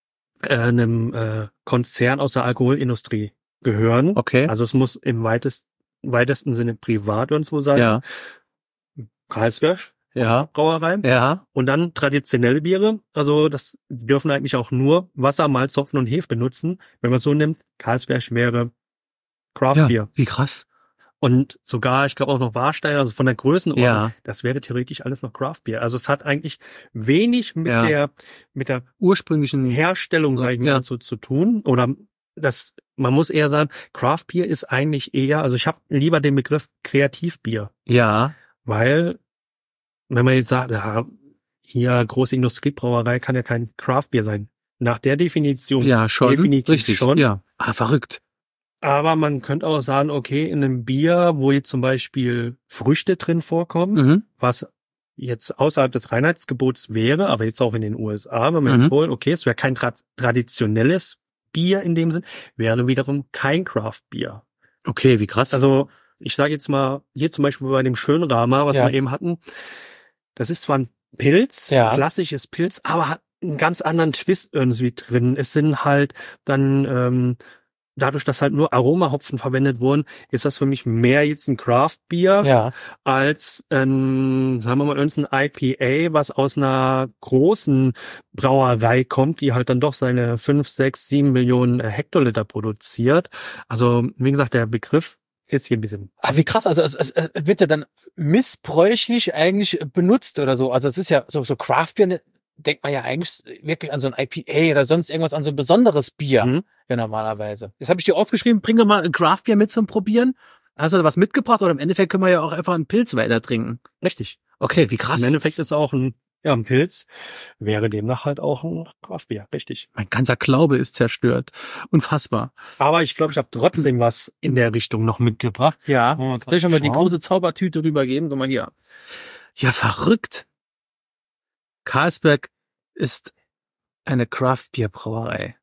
einem Konzern aus der Alkoholindustrie gehören. Okay. Also es muss im weitesten Sinne privat irgendwo sein. Ja. Carlsberg. Ja. Brauerei. Ja. Und dann traditionelle Biere. Also das dürfen eigentlich auch nur Wasser, Malz, Hopfen und Hefe benutzen. Wenn man es so nimmt, Carlsberg wäre Craft Beer. Wie krass. Und sogar, ich glaube auch noch Warstein, also von der Größenordnung, Ja. das wäre theoretisch alles noch Craft Beer. Also es hat eigentlich wenig mit der ursprünglichen Herstellung, sag ich mal, zu tun. Oder man muss eher sagen, Craft Beer ist eigentlich eher, also ich habe lieber den Begriff Kreativbier. Ja. Weil, wenn man jetzt sagt, ja, hier große Industriebrauerei kann ja kein Craft Beer sein. Nach der Definition schon. Definitiv Richtig. schon. Ja. Verrückt. Aber man könnte auch sagen, okay, in einem Bier, wo jetzt zum Beispiel Früchte drin vorkommen, was jetzt außerhalb des Reinheitsgebots wäre, aber jetzt auch in den USA, wenn man jetzt holt, okay, es wäre kein traditionelles Bier in dem Sinn, wäre wiederum kein Craft Bier. Okay, wie krass. Also ich sage jetzt mal, hier zum Beispiel bei dem Schönrahmer, was wir eben hatten, das ist zwar ein Pilz, klassisches Pilz, aber hat einen ganz anderen Twist irgendwie drin. Es sind halt dann dadurch, dass halt nur Aromahopfen verwendet wurden, ist das für mich mehr jetzt ein Craft-Bier als sagen wir mal irgendein IPA, was aus einer großen Brauerei kommt, die halt dann doch seine 5, 6, 7 Millionen Hektoliter produziert. Also wie gesagt, der Begriff ist hier ein bisschen... wie krass, also es wird ja dann missbräuchlich eigentlich benutzt oder so. Also es ist ja so Craft-Bier, denkt man ja eigentlich wirklich an so ein IPA oder sonst irgendwas, an so ein besonderes Bier, ja normalerweise. Jetzt habe ich dir aufgeschrieben, bring doch mal ein Craft-Bier mit zum Probieren. Hast du da was mitgebracht oder im Endeffekt können wir ja auch einfach einen Pilz weiter trinken? Richtig. Okay, wie krass. Im Endeffekt ist auch ein Pilz, wäre demnach halt auch ein Craft-Bier, richtig. Mein ganzer Glaube ist zerstört. Unfassbar. Aber ich glaube, ich habe trotzdem was in der Richtung noch mitgebracht. Ja, soll ich schon mal die große Zaubertüte rübergeben? Guck mal hier. Ja, verrückt. Carlsberg ist eine Craft-Bier-Brauerei.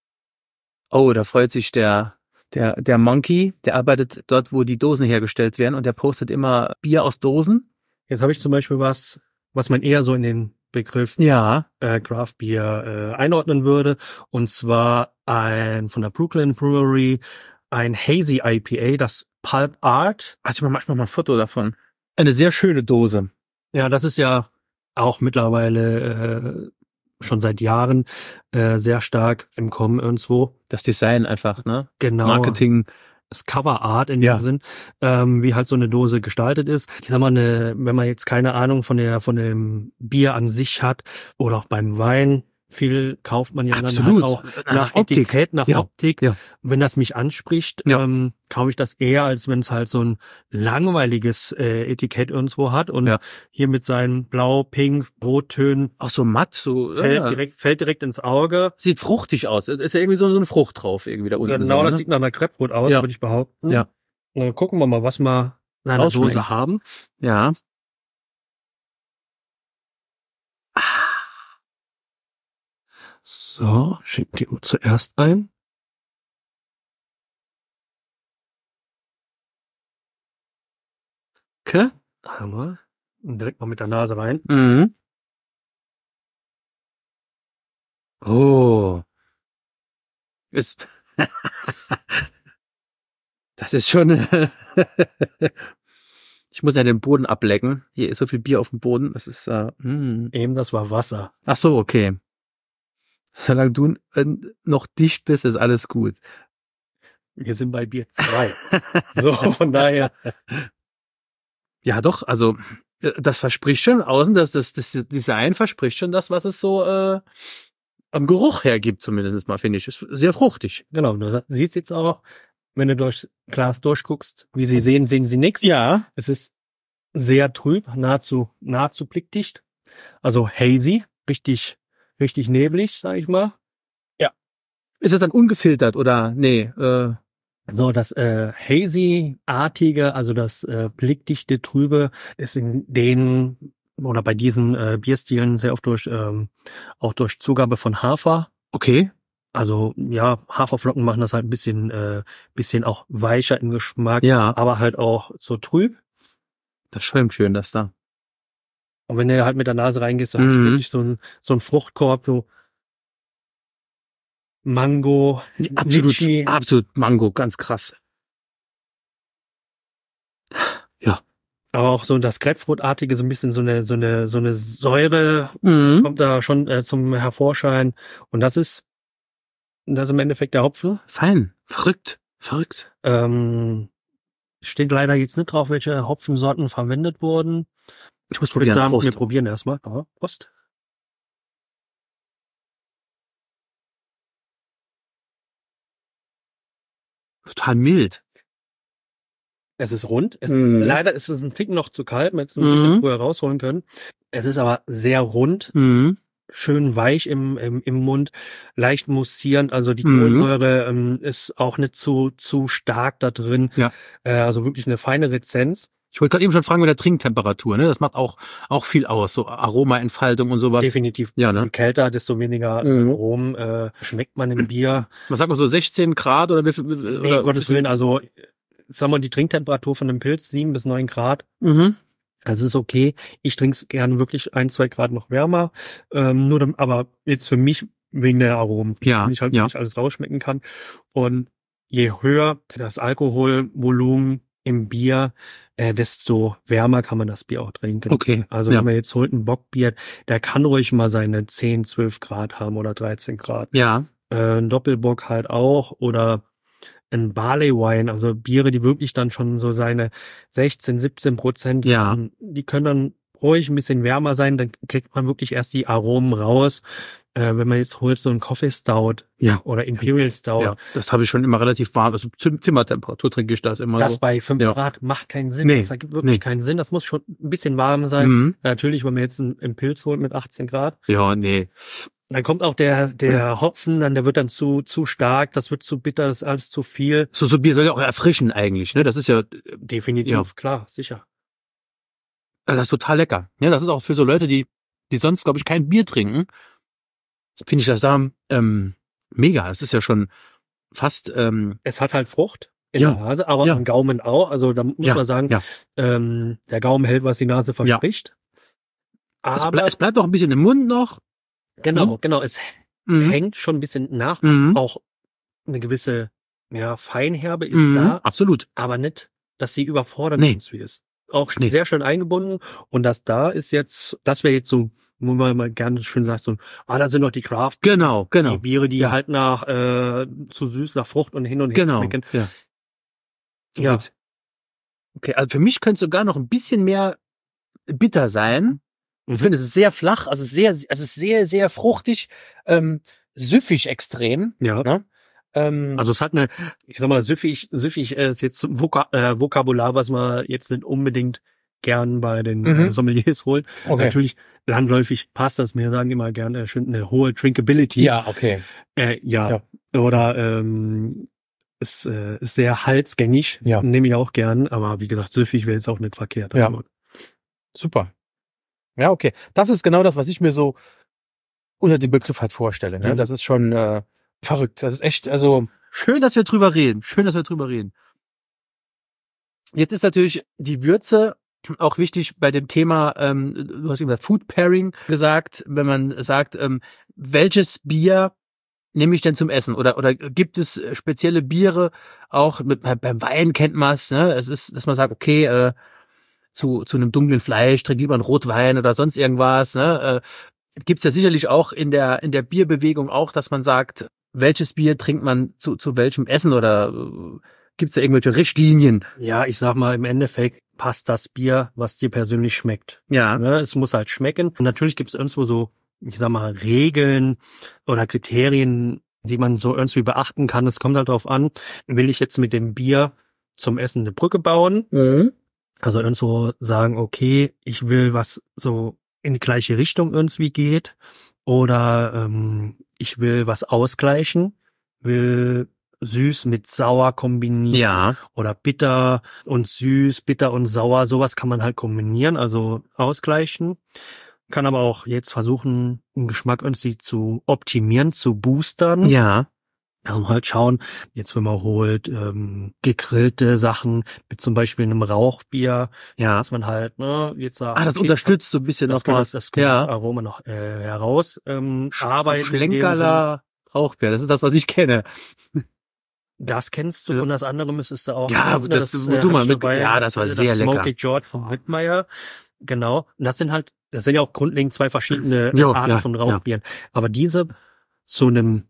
Oh, da freut sich der Monkey, der arbeitet dort, wo die Dosen hergestellt werden und der postet immer Bier aus Dosen. Jetzt habe ich zum Beispiel was man eher so in den Begriff Craft Beer einordnen würde, und zwar von der Brooklyn Brewery ein Hazy IPA, das Pulp Art. Also mach mal ein Foto davon. Eine sehr schöne Dose. Ja, das ist ja auch mittlerweile schon seit Jahren sehr stark im Kommen irgendwo. Das Design einfach, ne? Genau. Marketing. Das Cover Art in dem Sinn, wie halt so eine Dose gestaltet ist. Ich sag mal, wenn man jetzt keine Ahnung von dem Bier an sich hat oder auch beim Wein, viel kauft man ja dann halt auch nach Etikett, nach Optik. Ja. Wenn das mich anspricht, kaufe ich das eher, als wenn es halt so ein langweiliges Etikett irgendwo hat. Und hier mit seinen Blau, Pink, Rottönen. Ach so matt, so fällt direkt ins Auge. Sieht fruchtig aus. Ist ja irgendwie so eine Frucht drauf irgendwie da unten. Genau, das sieht nach einer Crepe-Brot aus, würde ich behaupten. Ja. Gucken wir mal, was wir in einer Dose haben. Ja. So, schick die zuerst ein. Okay. Einmal. Direkt mal mit der Nase rein. Mhm. Oh. Das ist schon... Ich muss ja den Boden ablecken. Hier ist so viel Bier auf dem Boden. Das ist... Eben, das war Wasser. Ach so, okay. Solange du noch dicht bist, ist alles gut. Wir sind bei Bier 2. So, von daher. Ja, doch, also das verspricht schon außen, das Design verspricht schon das, was es so am Geruch hergibt, zumindest mal, finde ich. Ist sehr fruchtig. Genau, du siehst jetzt auch, wenn du durchs Glas durchguckst, wie sie sehen sie nichts. Ja. Es ist sehr trüb, nahezu blickdicht. Also hazy, richtig neblig, sag ich mal. Ja. Ist es dann ungefiltert oder nee? So, das Hazy-artige, also das blickdichte, trübe, ist in den oder bei diesen Bierstilen sehr oft auch durch Zugabe von Hafer. Okay. Also ja, Haferflocken machen das halt ein bisschen auch weicher im Geschmack, Ja. aber halt auch so trüb. Das schäumt schön, das da. Und wenn du halt mit der Nase reingehst, dann hast du wirklich so ein Fruchtkorb, so Mango, Litchi. Absolut Mango, ganz krass. Ja. Aber auch so das Grapefruitartige, so ein bisschen so eine Säure kommt da schon zum Hervorschein. Und das ist im Endeffekt der Hopfen. Fein. Verrückt. Steht leider jetzt nicht drauf, welche Hopfensorten verwendet wurden. Ich muss würde probieren. sagen, Prost. wir probieren erstmal. Ja, Prost. Total mild. Es ist rund. Leider ist es ein Tick noch zu kalt. Man hätte es ein bisschen früher rausholen können. Es ist aber sehr rund. Schön weich im Mund, leicht mussierend, also die Kohlensäure ist auch nicht zu stark da drin. Ja. Also wirklich eine feine Rezenz. Ich wollte gerade eben schon fragen mit der Trinktemperatur, ne? Das macht auch viel aus, so Aromaentfaltung und sowas. Definitiv. Ja, ne? Je kälter, desto weniger Aromen schmeckt man im Bier. Was sagt man so, 16 Grad oder wie viel? Nee, Gottes Willen, also sagen wir die Trinktemperatur von einem Pilz 7 bis 9 Grad. Das ist okay. Ich trinke es gerne wirklich 1-2 Grad noch wärmer. Aber jetzt für mich wegen der Aromen. Ja, wenn ich halt wirklich alles rausschmecken kann. Und je höher das Alkoholvolumen im Bier, desto wärmer kann man das Bier auch trinken. Okay. Also wenn man jetzt holt ein Bockbier, der kann ruhig mal seine 10, 12 Grad haben oder 13 Grad. Ja. Ein Doppelbock halt auch oder ein Barley Wine, also Biere, die wirklich dann schon so seine 16-17% haben, die können dann ruhig ein bisschen wärmer sein, dann kriegt man wirklich erst die Aromen raus. Wenn man jetzt holt so ein Coffee Stout oder Imperial Stout. Ja, das habe ich schon immer relativ warm. Also Zimmertemperatur trinke ich das immer das so. Bei 5 Grad macht keinen Sinn. Nee. Das ergibt wirklich keinen Sinn. Das muss schon ein bisschen warm sein. Natürlich, wenn man jetzt einen Pilz holt mit 18 Grad. Ja, nee. Dann kommt auch der Hopfen, der wird dann zu stark, das wird zu bitter, das ist alles zu viel. So Bier soll ja auch erfrischen eigentlich, ne? Das ist ja definitiv, klar, sicher. Also das ist total lecker. Ja, das ist auch für so Leute, die sonst, glaube ich, kein Bier trinken, finde ich das da mega. Es ist ja schon fast es hat halt Frucht in der Nase, aber am Gaumen auch. Also da muss man sagen, der Gaumen hält, was die Nase verspricht. Aber es bleibt auch ein bisschen im Mund noch. Genau. Es hängt schon ein bisschen nach. Auch eine gewisse Feinherbe ist da. Absolut. Aber nicht, dass sie überfordernd ist. Auch sehr schön eingebunden. Und das wäre jetzt so, wo man mal gerne schön sagt, so, da sind noch die Craft. Genau. Die Biere, die halt nach zu süß, nach Frucht und hin und her schmecken. Ja. Okay, also für mich könnte es sogar noch ein bisschen mehr bitter sein. Ich finde, es ist sehr flach, also sehr, sehr fruchtig, süffig extrem. Ja. Ne? Also es hat ich sag mal, süffig ist jetzt Vokabular, was man jetzt nicht unbedingt gern bei den Sommeliers holt. Okay. Natürlich landläufig passt das, mir sagen immer gerne schön eine hohe Drinkability. Ja, okay. Oder ist sehr halsgängig, nehme ich auch gern, aber wie gesagt, süffig wäre jetzt auch nicht verkehrt. Super. Ja, okay. Das ist genau das, was ich mir so unter dem Begriff halt vorstelle. Ne? Das ist schon verrückt. Das ist echt, also schön, dass wir drüber reden. Jetzt ist natürlich die Würze auch wichtig bei dem Thema, du hast über Food Pairing gesagt, wenn man sagt, welches Bier nehme ich denn zum Essen? Oder gibt es spezielle Biere, auch beim Wein kennt man es, ne? Es ist, dass man sagt, okay, zu einem dunklen Fleisch trinkt lieber einen Rotwein oder sonst irgendwas, ne? Gibt's ja sicherlich auch in der Bierbewegung auch, dass man sagt, welches Bier trinkt man zu welchem Essen oder gibt's da irgendwelche Richtlinien? Ja, ich sag mal, im Endeffekt passt das Bier, was dir persönlich schmeckt. Ja. Ne? Es muss halt schmecken. Und natürlich gibt's irgendwo so, ich sag mal, Regeln oder Kriterien, die man so irgendwie beachten kann. Es kommt halt drauf an, will ich jetzt mit dem Bier zum Essen eine Brücke bauen? Also irgendwo sagen, okay, ich will was so in die gleiche Richtung irgendwie geht. Oder ich will was ausgleichen, will süß mit sauer kombinieren. Ja. Oder bitter und süß, bitter und sauer, sowas kann man halt kombinieren, also ausgleichen. kann aber auch jetzt versuchen, den Geschmack irgendwie zu optimieren, zu boostern. Ja. Und halt schauen, jetzt wenn man holt, gegrillte Sachen mit zum Beispiel einem Rauchbier, Ja. dass man halt, ne, jetzt sagt, Das unterstützt so ein bisschen nochmal. das Aroma noch heraus arbeiten. Schlenkerler Rauchbier, das ist das, was ich kenne. Das kennst du und das andere müsstest du auch. Ja, das wo du mal mit. Ja, das war sehr lecker. Smoky George von Whitmeier. Genau. Und das sind ja auch grundlegend zwei verschiedene Arten von Rauchbieren. Ja. Aber diese beim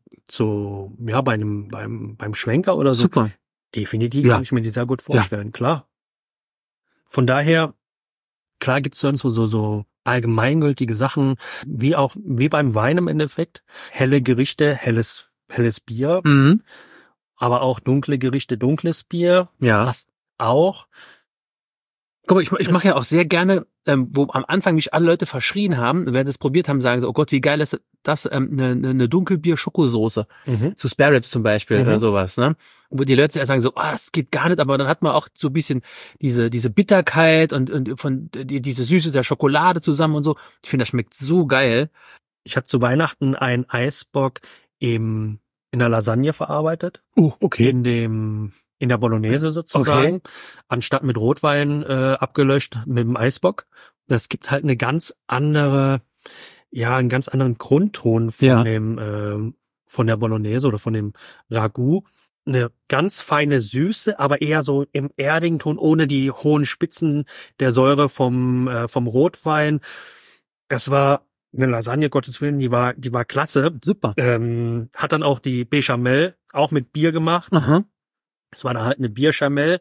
Schwenker oder so. Super. Definitiv kann ich mir die sehr gut vorstellen, klar. Von daher, klar gibt's sonst so allgemeingültige Sachen, wie beim Wein im Endeffekt. Helle Gerichte, helles Bier. Mhm. Aber auch dunkle Gerichte, dunkles Bier. Ja. Passt auch. Guck mal, ich mache ja auch sehr gerne, wo am Anfang mich alle Leute verschrien haben, während sie es probiert haben, sagen sie, oh Gott, wie geil ist das, eine Dunkelbier-Schokosoße. Zu Spare Ribs zum Beispiel oder sowas, ne? Wo die Leute erst sagen so, das geht gar nicht, aber dann hat man auch so ein bisschen diese Bitterkeit und diese Süße der Schokolade zusammen und so. Ich finde, das schmeckt so geil. Ich hatte zu Weihnachten einen Eisbock in der Lasagne verarbeitet. Oh, okay. In der Bolognese sozusagen, anstatt mit Rotwein abgelöscht mit dem Eisbock. Das gibt halt einen ganz anderen Grundton von der Bolognese oder von dem Ragout. Eine ganz feine Süße, aber eher so im erdigen Ton, ohne die hohen Spitzen der Säure vom Rotwein. Das war eine Lasagne, Gottes Willen, die war klasse. Super. Hat dann auch die Bechamel auch mit Bier gemacht. Aha. Es war dann halt eine Bierchamel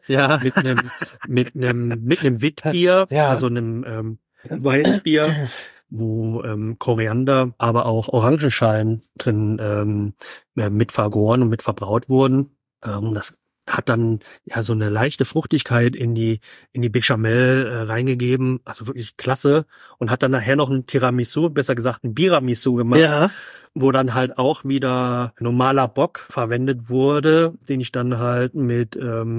mit einem Witbier, also einem Weißbier, wo Koriander, aber auch Orangenschalen drin mit vergoren und mit verbraut wurden. Das hat dann so eine leichte Fruchtigkeit in die Bechamel reingegeben, also wirklich klasse, und hat dann nachher noch ein Tiramisu, besser gesagt ein Biramisu gemacht, wo dann halt auch wieder normaler Bock verwendet wurde, den ich dann halt mit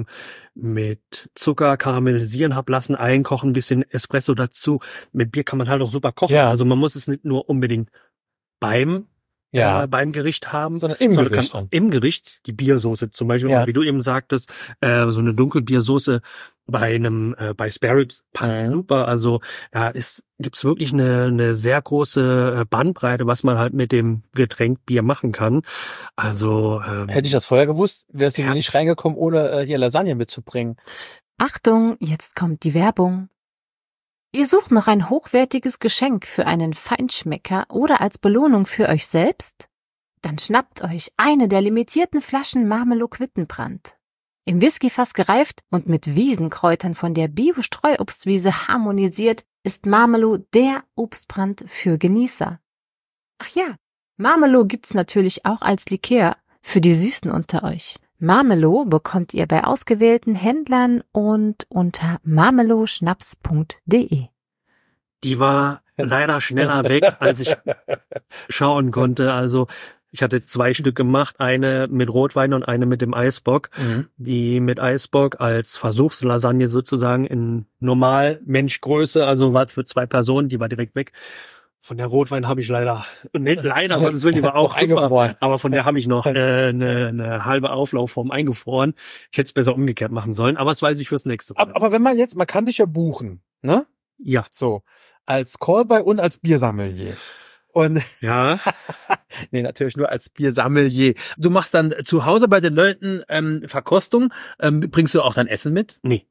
Zucker karamellisieren hab lassen, einkochen, ein bisschen Espresso dazu. Mit Bier kann man halt auch super kochen, also man muss es nicht nur unbedingt beim Gericht haben, sondern im Gericht. Im Gericht die Biersoße zum Beispiel, wie du eben sagtest, so eine Dunkelbiersoße bei Spare Ribs, super. Also gibt's wirklich eine sehr große Bandbreite, was man halt mit dem Getränk Bier machen kann. Also hätte ich das vorher gewusst, wärst du hier nicht reingekommen, ohne hier Lasagne mitzubringen. Achtung, jetzt kommt die Werbung. Ihr sucht noch ein hochwertiges Geschenk für einen Feinschmecker oder als Belohnung für euch selbst? Dann schnappt euch eine der limitierten Flaschen Marmelo Quittenbrand. Im Whiskyfass gereift und mit Wiesenkräutern von der Bio-Streuobstwiese harmonisiert, ist Marmelo der Obstbrand für Genießer. Ach ja, Marmelo gibt's natürlich auch als Likör für die Süßen unter euch. Marmelo bekommt ihr bei ausgewählten Händlern und unter marmeloschnaps.de. Die war leider schneller weg, als ich schauen konnte. Also ich hatte 2 Stück gemacht, eine mit Rotwein und eine mit dem Eisbock. Die mit Eisbock als Versuchslasagne sozusagen in Normal-Menschgröße, also war für 2 Personen, die war direkt weg. Von der Rotwein habe ich die war auch super, aber von der habe ich noch eine halbe Auflaufform eingefroren. Ich hätte es besser umgekehrt machen sollen, aber das weiß ich fürs nächste Mal. Aber wenn man kann dich ja buchen, ne? Ja. So, als Callboy und als Biersommelier. Und nee, natürlich nur als Biersommelier. Du machst dann zu Hause bei den Leuten Verkostung. Bringst du auch dann Essen mit? Nee.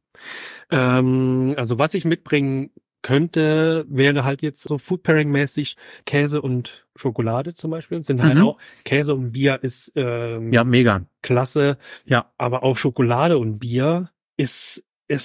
Also was ich mitbringen könnte, wäre halt jetzt so Food-Pairing-mäßig Käse und Schokolade zum Beispiel. Sind halt auch Käse und Bier ist mega klasse. Ja, aber auch Schokolade und Bier ist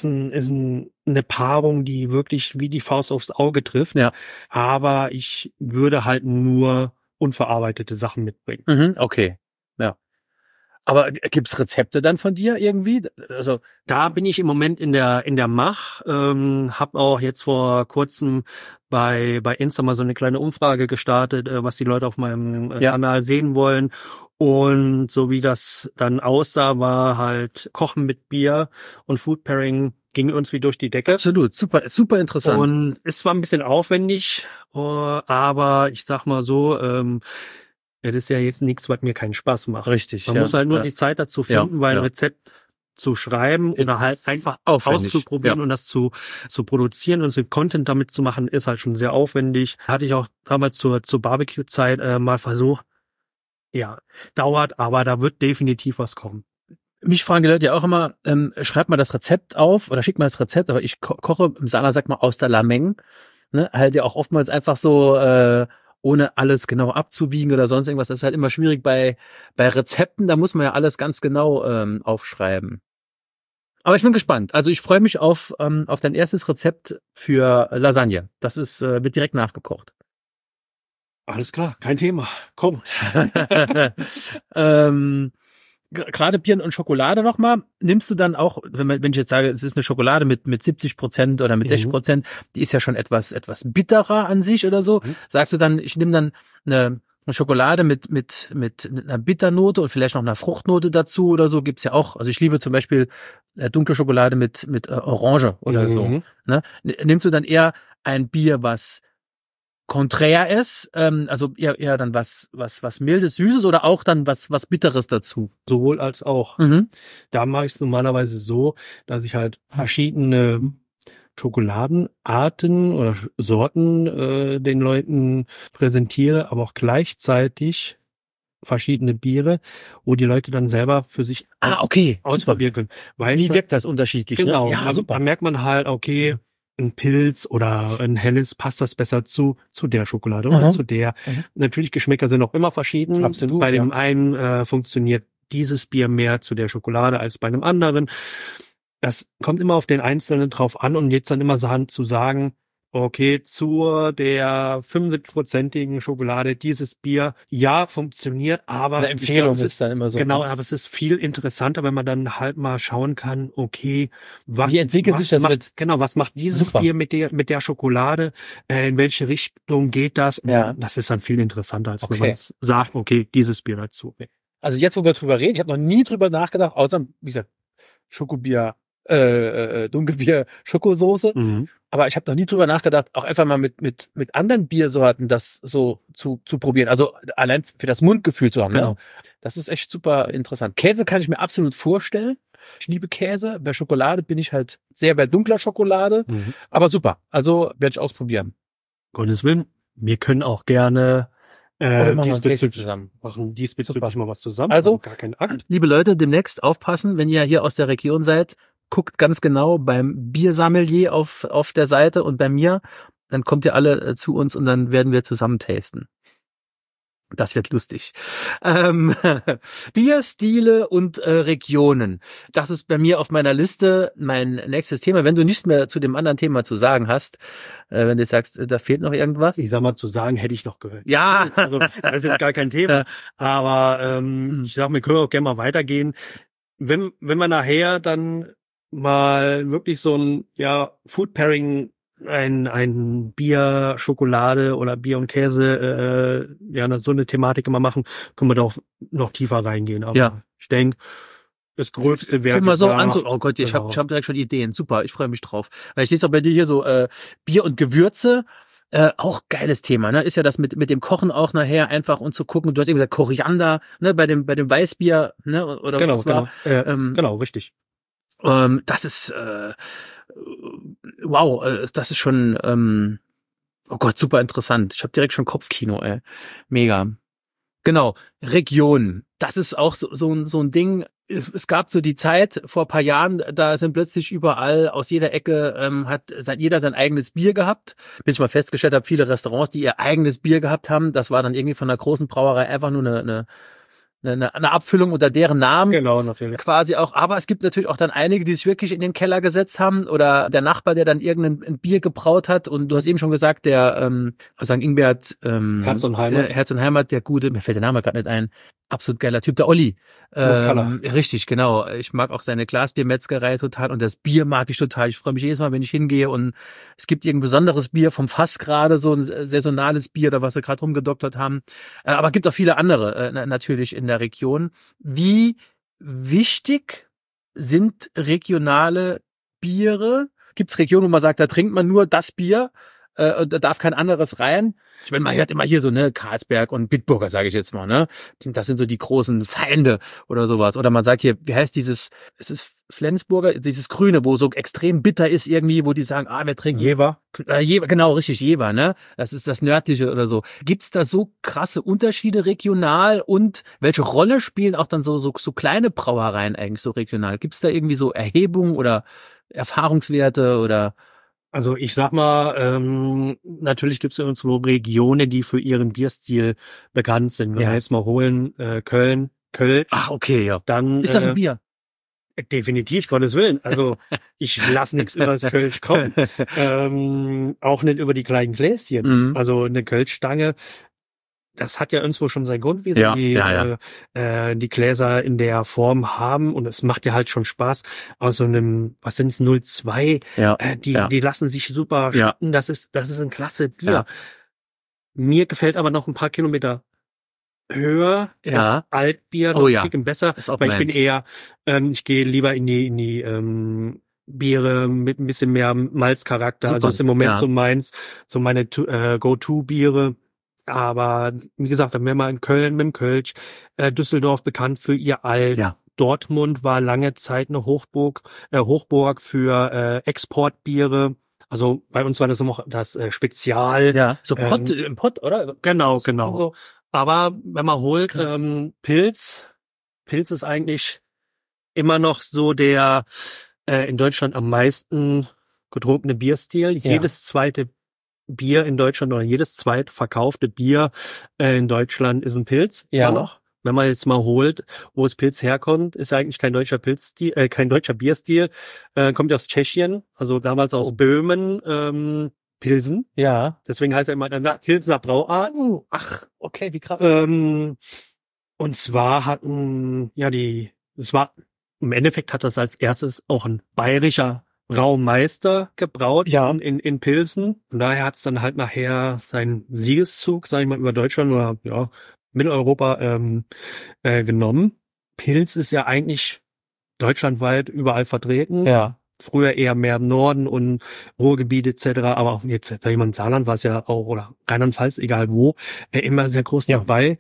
eine Paarung, die wirklich wie die Faust aufs Auge trifft. Ja. Aber ich würde halt nur unverarbeitete Sachen mitbringen. Okay. Ja. Aber gibt's Rezepte dann von dir irgendwie? Also da bin ich im Moment in der Mach. Hab auch jetzt vor kurzem bei Insta mal so eine kleine Umfrage gestartet, was die Leute auf meinem Kanal sehen wollen. Und so wie das dann aussah, war halt Kochen mit Bier und Food Pairing ging uns wie durch die Decke. Absolut, super, super interessant. Und ist zwar ein bisschen aufwendig, aber ich sag mal so, das ist ja jetzt nichts, was mir keinen Spaß macht. Richtig. Man muss halt nur die Zeit dazu finden, weil ein Rezept zu schreiben oder halt einfach auszuprobieren und das zu produzieren und so Content damit zu machen, ist halt schon sehr aufwendig. Hatte ich auch damals zur Barbecue-Zeit mal versucht. Ja, dauert, aber da wird definitiv was kommen. Mich fragen die Leute ja auch immer, schreibt mal das Rezept auf oder schickt mal das Rezept, aber ich koche, im Saarland sagt man aus der Lameng, ne, halt ja auch oftmals einfach so, ohne alles genau abzuwiegen oder sonst irgendwas. Das ist halt immer schwierig bei Rezepten, da muss man ja alles ganz genau aufschreiben. Aber ich bin gespannt. Also ich freue mich auf dein erstes Rezept für Lasagne. Das ist wird direkt nachgekocht. Alles klar, kein Thema. Komm. Gerade Bier und Schokolade nochmal, nimmst du dann auch, wenn ich jetzt sage, es ist eine Schokolade mit 70% oder mit 60%, die ist ja schon etwas bitterer an sich oder so, sagst du dann, ich nehme dann eine Schokolade mit einer Bitternote und vielleicht noch einer Fruchtnote dazu oder so, gibt's ja auch. Also ich liebe zum Beispiel dunkle Schokolade mit Orange oder so. Ne? Nimmst du dann eher ein Bier, was konträr ist, also eher dann was Mildes, Süßes oder auch dann was Bitteres dazu? Sowohl als auch. Da mache ich es normalerweise so, dass ich halt verschiedene Schokoladenarten oder Sorten den Leuten präsentiere, aber auch gleichzeitig verschiedene Biere, wo die Leute dann selber für sich ausprobieren können. Wie wirkt das unterschiedlich? Genau, ne? Ja, super. Da merkt man halt, okay, ein Pilz oder ein helles passt das besser zu der Schokolade oder zu der. Natürlich, Geschmäcker sind auch immer verschieden. Absolut. Bei dem einen funktioniert dieses Bier mehr zu der Schokolade als bei einem anderen. Das kommt immer auf den Einzelnen drauf an und jetzt dann immer zu sagen, okay, zu der 75%igen Schokolade dieses Bier, ja, funktioniert, aber eine Empfehlung ist dann immer so. Genau, aber es ist viel interessanter, wenn man dann halt mal schauen kann, okay, wie entwickelt sich das was macht dieses Bier mit der Schokolade, in welche Richtung geht das? Ja. Das ist dann viel interessanter, als wenn man sagt, okay, dieses Bier dazu. Also jetzt, wo wir drüber reden, ich habe noch nie drüber nachgedacht, außer, wie gesagt, Schokobier, Dunkelbier, Schokosoße. Aber ich habe noch nie drüber nachgedacht, auch einfach mal mit anderen Biersorten das so zu probieren. Also allein für das Mundgefühl zu haben. Genau. Ne? Das ist echt super interessant. Käse kann ich mir absolut vorstellen. Ich liebe Käse. Bei Schokolade bin ich halt sehr bei dunkler Schokolade. Aber super. Also werde ich ausprobieren. Gottes Willen. Wir können auch gerne diesbezüglich zusammen machen. Diesbezüglich mal was zusammen. Also, gar kein Akt. Liebe Leute, demnächst aufpassen, wenn ihr hier aus der Region seid. Guckt ganz genau beim Biersommelier auf der Seite und bei mir, dann kommt ihr alle zu uns und dann werden wir zusammen tasten. Das wird lustig. Bierstile und Regionen. Das ist bei mir auf meiner Liste mein nächstes Thema. Wenn du nichts mehr zu dem anderen Thema zu sagen hast, wenn du sagst, da fehlt noch irgendwas. Ich sag mal, zu sagen hätte ich noch gehört. Ja. Also, das ist jetzt gar kein Thema. Aber ich sag, wir können auch gerne mal weitergehen. Wenn wir nachher dann mal wirklich so ein Food Pairing, ein Bier, Schokolade oder Bier und Käse, so eine Thematik immer machen, können wir da auch noch tiefer reingehen. Aber ich denke, das Größte wäre mal so oh Gott, ich hab direkt schon Ideen. Super, ich freue mich drauf. Weil ich lese auch bei dir hier so Bier und Gewürze. Auch geiles Thema, ne? Ist ja das mit dem Kochen auch nachher einfach und zu gucken. Du hast eben gesagt Koriander, ne? Bei dem Weißbier, ne? Oder was das war. Genau, richtig. Das ist wow, das ist schon oh Gott, super interessant. Ich habe direkt schon Kopfkino, mega. Genau, Region. Das ist auch so ein Ding. Es gab so die Zeit vor ein paar Jahren, da sind plötzlich überall aus jeder Ecke hat jeder sein eigenes Bier gehabt. Bis ich mal festgestellt habe, viele Restaurants, die ihr eigenes Bier gehabt haben, das war dann irgendwie von einer großen Brauerei einfach nur eine Abfüllung unter deren Namen. Genau, natürlich. Quasi auch. Aber es gibt natürlich auch dann einige, die sich wirklich in den Keller gesetzt haben oder der Nachbar, der dann irgendein Bier gebraut hat. Und du hast eben schon gesagt, der St. Ingbert Herz und Heimat, der gute, mir fällt der Name gerade nicht ein, absolut geiler Typ, der Olli. Richtig, genau. Ich mag auch seine Glasbiermetzgerei total und das Bier mag ich total. Ich freue mich jedes Mal, wenn ich hingehe und es gibt irgendein besonderes Bier vom Fass gerade, so ein saisonales Bier, oder was sie gerade rumgedoktert haben. Aber es gibt auch viele andere natürlich in der Region. Wie wichtig sind regionale Biere? Gibt's Regionen, wo man sagt, da trinkt man nur das Bier, da darf kein anderes rein? Ich meine, man hört immer hier so, ne, Carlsberg und Bitburger, sage ich jetzt mal, ne? Das sind so die großen Feinde oder sowas. Oder man sagt hier, wie heißt dieses, es ist Flensburger, dieses Grüne, wo so extrem bitter ist irgendwie, wo die sagen, wir trinken Jever. Jever, genau, richtig, Jever, ne? Das ist das Nördliche oder so. Gibt's da so krasse Unterschiede regional und welche Rolle spielen auch dann so kleine Brauereien eigentlich so regional? Gibt's da irgendwie so Erhebungen oder Erfahrungswerte oder? Also ich sag mal, natürlich gibt es irgendwo Regionen, die für ihren Bierstil bekannt sind. Wenn wir jetzt mal holen, Köln, Kölsch. Ach, okay, ja. Dann ist das ein Bier? Definitiv, Gottes Willen. Also ich lasse nichts über das Kölsch kommen. Auch nicht über die kleinen Gläschen. Also eine Kölschstange, das hat ja irgendwo schon seinen Grund, wie sie die Gläser in der Form haben. Und es macht ja halt schon Spaß. Aus so einem, was sind es, 02, die lassen sich super schütten. Das ist ein klasse Bier. Ja. Mir gefällt aber noch ein paar Kilometer höher das Altbier noch ein Ticken besser. Weil ich bin eher, ich gehe lieber in die Biere mit ein bisschen mehr Malzcharakter. Super. Also ist im Moment so meins, so meine Go-To-Biere. Aber wie gesagt, dann wären wir in Köln mit dem Kölsch, Düsseldorf bekannt für ihr Alt. Ja. Dortmund war lange Zeit eine Hochburg für Exportbiere. Also bei uns war das noch das Spezial. Ja, so Pott, im Pott, oder? Genau. So. Aber wenn man holt, Pils ist eigentlich immer noch so der in Deutschland am meisten getrunkene Bierstil. Ja. Jedes zweite Bier in Deutschland oder jedes zweit verkaufte Bier in Deutschland ist ein Pils. Ja. Noch. Wenn man jetzt mal holt, wo das Pils herkommt, ist ja eigentlich kein deutscher Pilzstil, kein deutscher Bierstil, kommt ja aus Tschechien, also damals aus Böhmen, Pilsen. Ja. Deswegen heißt er immer dann Pilsner Brauart. Ach, okay, wie krass. Und zwar im Endeffekt hat das als erstes auch ein bayerischer Braumeister gebraut in Pilsen. Und daher hat es dann halt nachher seinen Siegeszug, sag ich mal, über Deutschland oder Mitteleuropa genommen. Pils ist ja eigentlich deutschlandweit überall vertreten. Ja. Früher eher mehr im Norden und Ruhrgebiet etc. Aber auch jetzt, sag ich mal, im Saarland war es ja auch, oder Rheinland-Pfalz, egal wo, immer sehr groß dabei.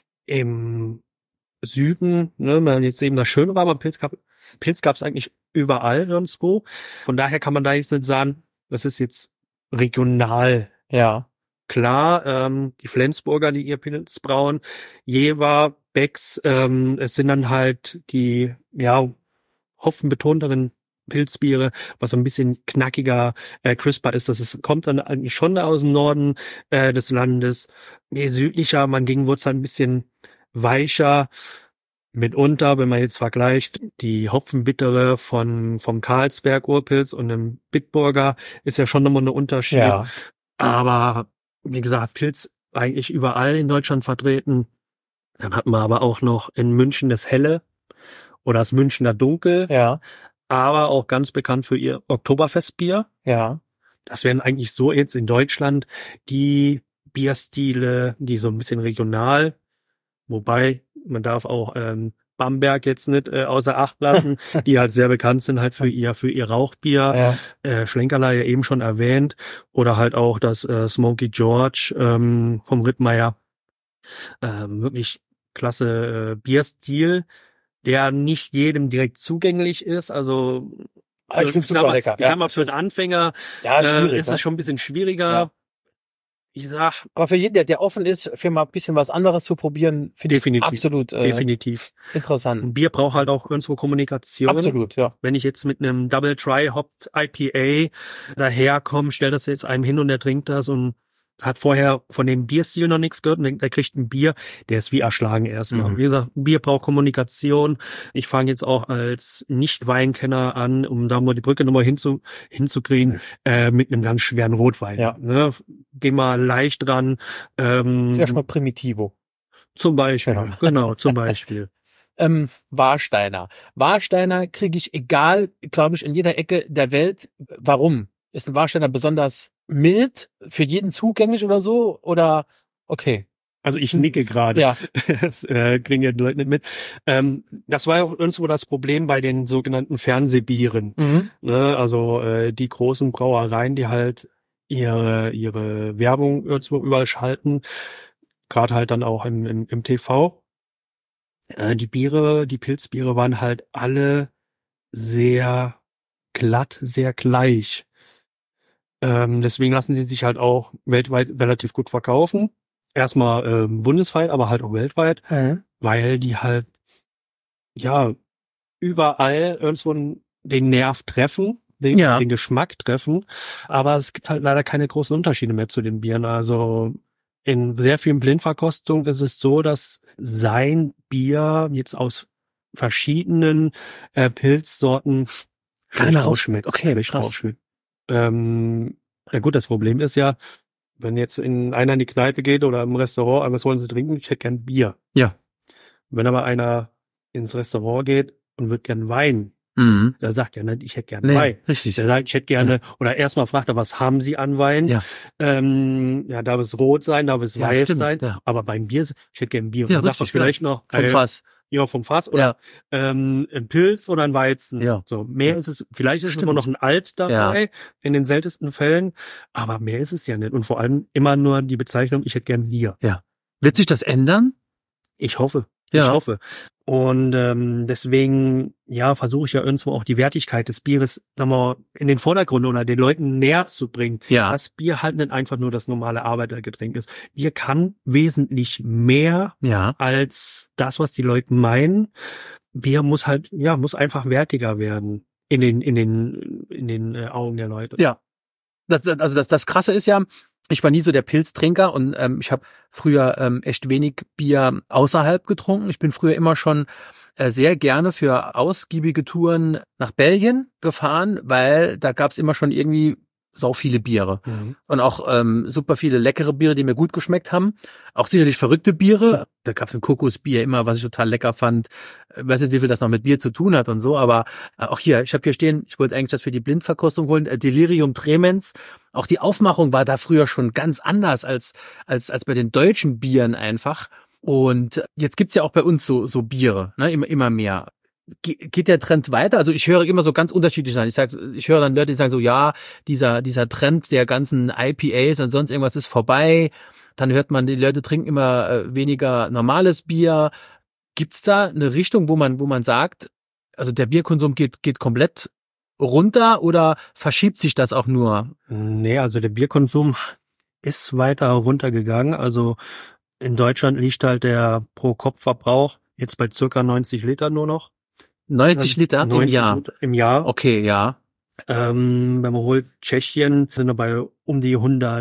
Im Süden, ne, wenn man jetzt eben das Schöne war, aber Pilz gab's eigentlich überall irgendwo. Von daher kann man da jetzt nicht sagen, das ist jetzt regional. Ja. Klar, die Flensburger, die ihr Pilz brauen, Jever, Becks, es sind dann halt die, hopfenbetonteren Pilzbiere, was so ein bisschen knackiger, crisper ist. Kommt dann eigentlich schon aus dem Norden des Landes. Je südlicher man ging, wurde es dann ein bisschen weicher. Mitunter, wenn man jetzt vergleicht, die Hopfenbittere vom Carlsberg Urpilz und dem Bitburger ist ja schon nochmal ein Unterschied. Ja. Aber wie gesagt, Pilz eigentlich überall in Deutschland vertreten. Dann hat man aber auch noch in München das Helle oder das Münchner Dunkel. Ja. Aber auch ganz bekannt für ihr Oktoberfestbier. Ja. Das wären eigentlich so jetzt in Deutschland die Bierstile, die so ein bisschen regional, wobei man darf auch Bamberg jetzt nicht außer Acht lassen, die halt sehr bekannt sind halt für ihr Rauchbier. Ja. Schlenkerler ja eben schon erwähnt. Oder halt auch das Smoky George vom Rittmeier. Wirklich klasse Bierstil, der nicht jedem direkt zugänglich ist. Also ich finde es super lecker. Ich sag mal, für einen Anfänger ist es schon ein bisschen schwieriger. Ja. Aber für jeden, der offen ist, für mal ein bisschen was anderes zu probieren, finde ich absolut definitiv interessant. Ein Bier braucht halt auch irgendwo Kommunikation. Absolut, ja. Wenn ich jetzt mit einem Double Dry Hopped IPA daherkomme, stell das jetzt einem hin und der trinkt das und hat vorher von dem Bierstil noch nichts gehört und denkt, er kriegt ein Bier, der ist wie erschlagen erstmal. Wie gesagt, ein Bier braucht Kommunikation. Ich fange jetzt auch als Nicht-Weinkenner an, um da mal die Brücke nochmal hinzukriegen, mit einem ganz schweren Rotwein. Ja. Ne? Geh mal leicht dran. Zuerst mal Primitivo. Zum Beispiel, genau, zum Beispiel. Warsteiner. Warsteiner kriege ich egal, glaube ich, in jeder Ecke der Welt. Warum? Ist ein Warsteiner besonders mild, für jeden zugänglich oder so? Oder okay? Also ich nicke gerade. Ja. Das kriegen ja die Leute nicht mit. Das war ja auch irgendwo das Problem bei den sogenannten Fernsehbieren. Ne? Also die großen Brauereien, die halt ihre Werbung irgendwo überall schalten, gerade halt dann auch im TV. Die Pilzbiere waren halt alle sehr glatt, sehr gleich. Deswegen lassen sie sich halt auch weltweit relativ gut verkaufen. Erstmal bundesweit, aber halt auch weltweit, weil die halt ja überall irgendwo den Nerv treffen, den Geschmack treffen, aber es gibt halt leider keine großen Unterschiede mehr zu den Bieren. Also in sehr vielen Blindverkostungen ist es so, dass sein Bier jetzt aus verschiedenen Pilzsorten keiner rausschmeckt. Okay, krass. Ja gut, das Problem ist ja, wenn jetzt einer in die Kneipe geht oder im Restaurant, was wollen Sie trinken? Ich hätte gern Bier. Ja. Wenn aber einer ins Restaurant geht und wird gern Wein, der sagt ja nicht, ich hätte gern Wein. Richtig. Der sagt, ich hätte gerne, oder erstmal fragt er, was haben Sie an Wein? Ja. Darf es rot sein, darf es weiß sein? Ja. Aber beim Bier, ich hätte gern Bier. Ja, sagt man vielleicht noch vom Fass. Ja, vom Fass oder ein Pilz oder ein Weizen. Ja. So, mehr ist es, vielleicht ist es immer noch ein Alt dabei, in den seltensten Fällen, aber mehr ist es ja nicht. Und vor allem immer nur die Bezeichnung, ich hätte gern Bier. Ja. Wird sich das ändern? Ich hoffe. Ja. Ich hoffe. Und deswegen, versuche ich ja irgendwo auch die Wertigkeit des Bieres nochmal in den Vordergrund oder den Leuten näher zu bringen. Ja. Dass Bier halt nicht einfach nur das normale Arbeitergetränk ist. Bier kann wesentlich mehr als das, was die Leute meinen. Bier muss einfach wertiger werden in den Augen der Leute. Ja. Das Krasse ist ja, ich war nie so der Pilztrinker und ich habe früher echt wenig Bier außerhalb getrunken. Ich bin früher immer schon sehr gerne für ausgiebige Touren nach Belgien gefahren, weil da gab's immer schon irgendwie sau viele Biere. Und auch super viele leckere Biere, die mir gut geschmeckt haben. Auch sicherlich verrückte Biere. Da gab's ein Kokosbier immer, was ich total lecker fand. Ich weiß nicht, wie viel das noch mit Bier zu tun hat und so, aber auch hier, ich habe hier stehen, ich wollte eigentlich das für die Blindverkostung holen, Delirium Tremens. Auch die Aufmachung war da früher schon ganz anders als bei den deutschen Bieren einfach. Und jetzt gibt's ja auch bei uns so Biere, ne, immer mehr. Geht der Trend weiter? Also ich höre immer so ganz unterschiedlich sein. Ich höre dann Leute, die sagen so, ja, dieser Trend der ganzen IPAs und sonst irgendwas ist vorbei. Dann hört man, die Leute trinken immer weniger normales Bier. Gibt's da eine Richtung, wo man sagt, also der Bierkonsum geht komplett runter oder verschiebt sich das auch nur? Nee, also der Bierkonsum ist weiter runtergegangen. Also in Deutschland liegt halt der Pro-Kopf-Verbrauch jetzt bei circa 90 Liter nur noch. 90 Liter im Jahr? Liter im Jahr. Okay, ja. Wenn man holt, Tschechien sind wir bei um die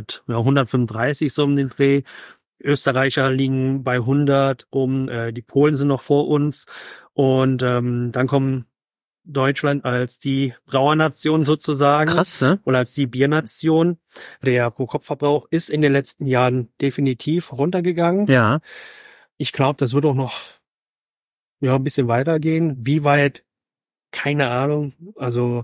135 so um den Dreh. Österreicher liegen bei 100 die Polen sind noch vor uns und dann kommen Deutschland als die Brauernation sozusagen. Krass, ne? Oder als die Biernation. Der Pro-Kopf-Verbrauch ist in den letzten Jahren definitiv runtergegangen. Ja. Ich glaube, das wird auch noch ein bisschen weitergehen. Wie weit? Keine Ahnung. Also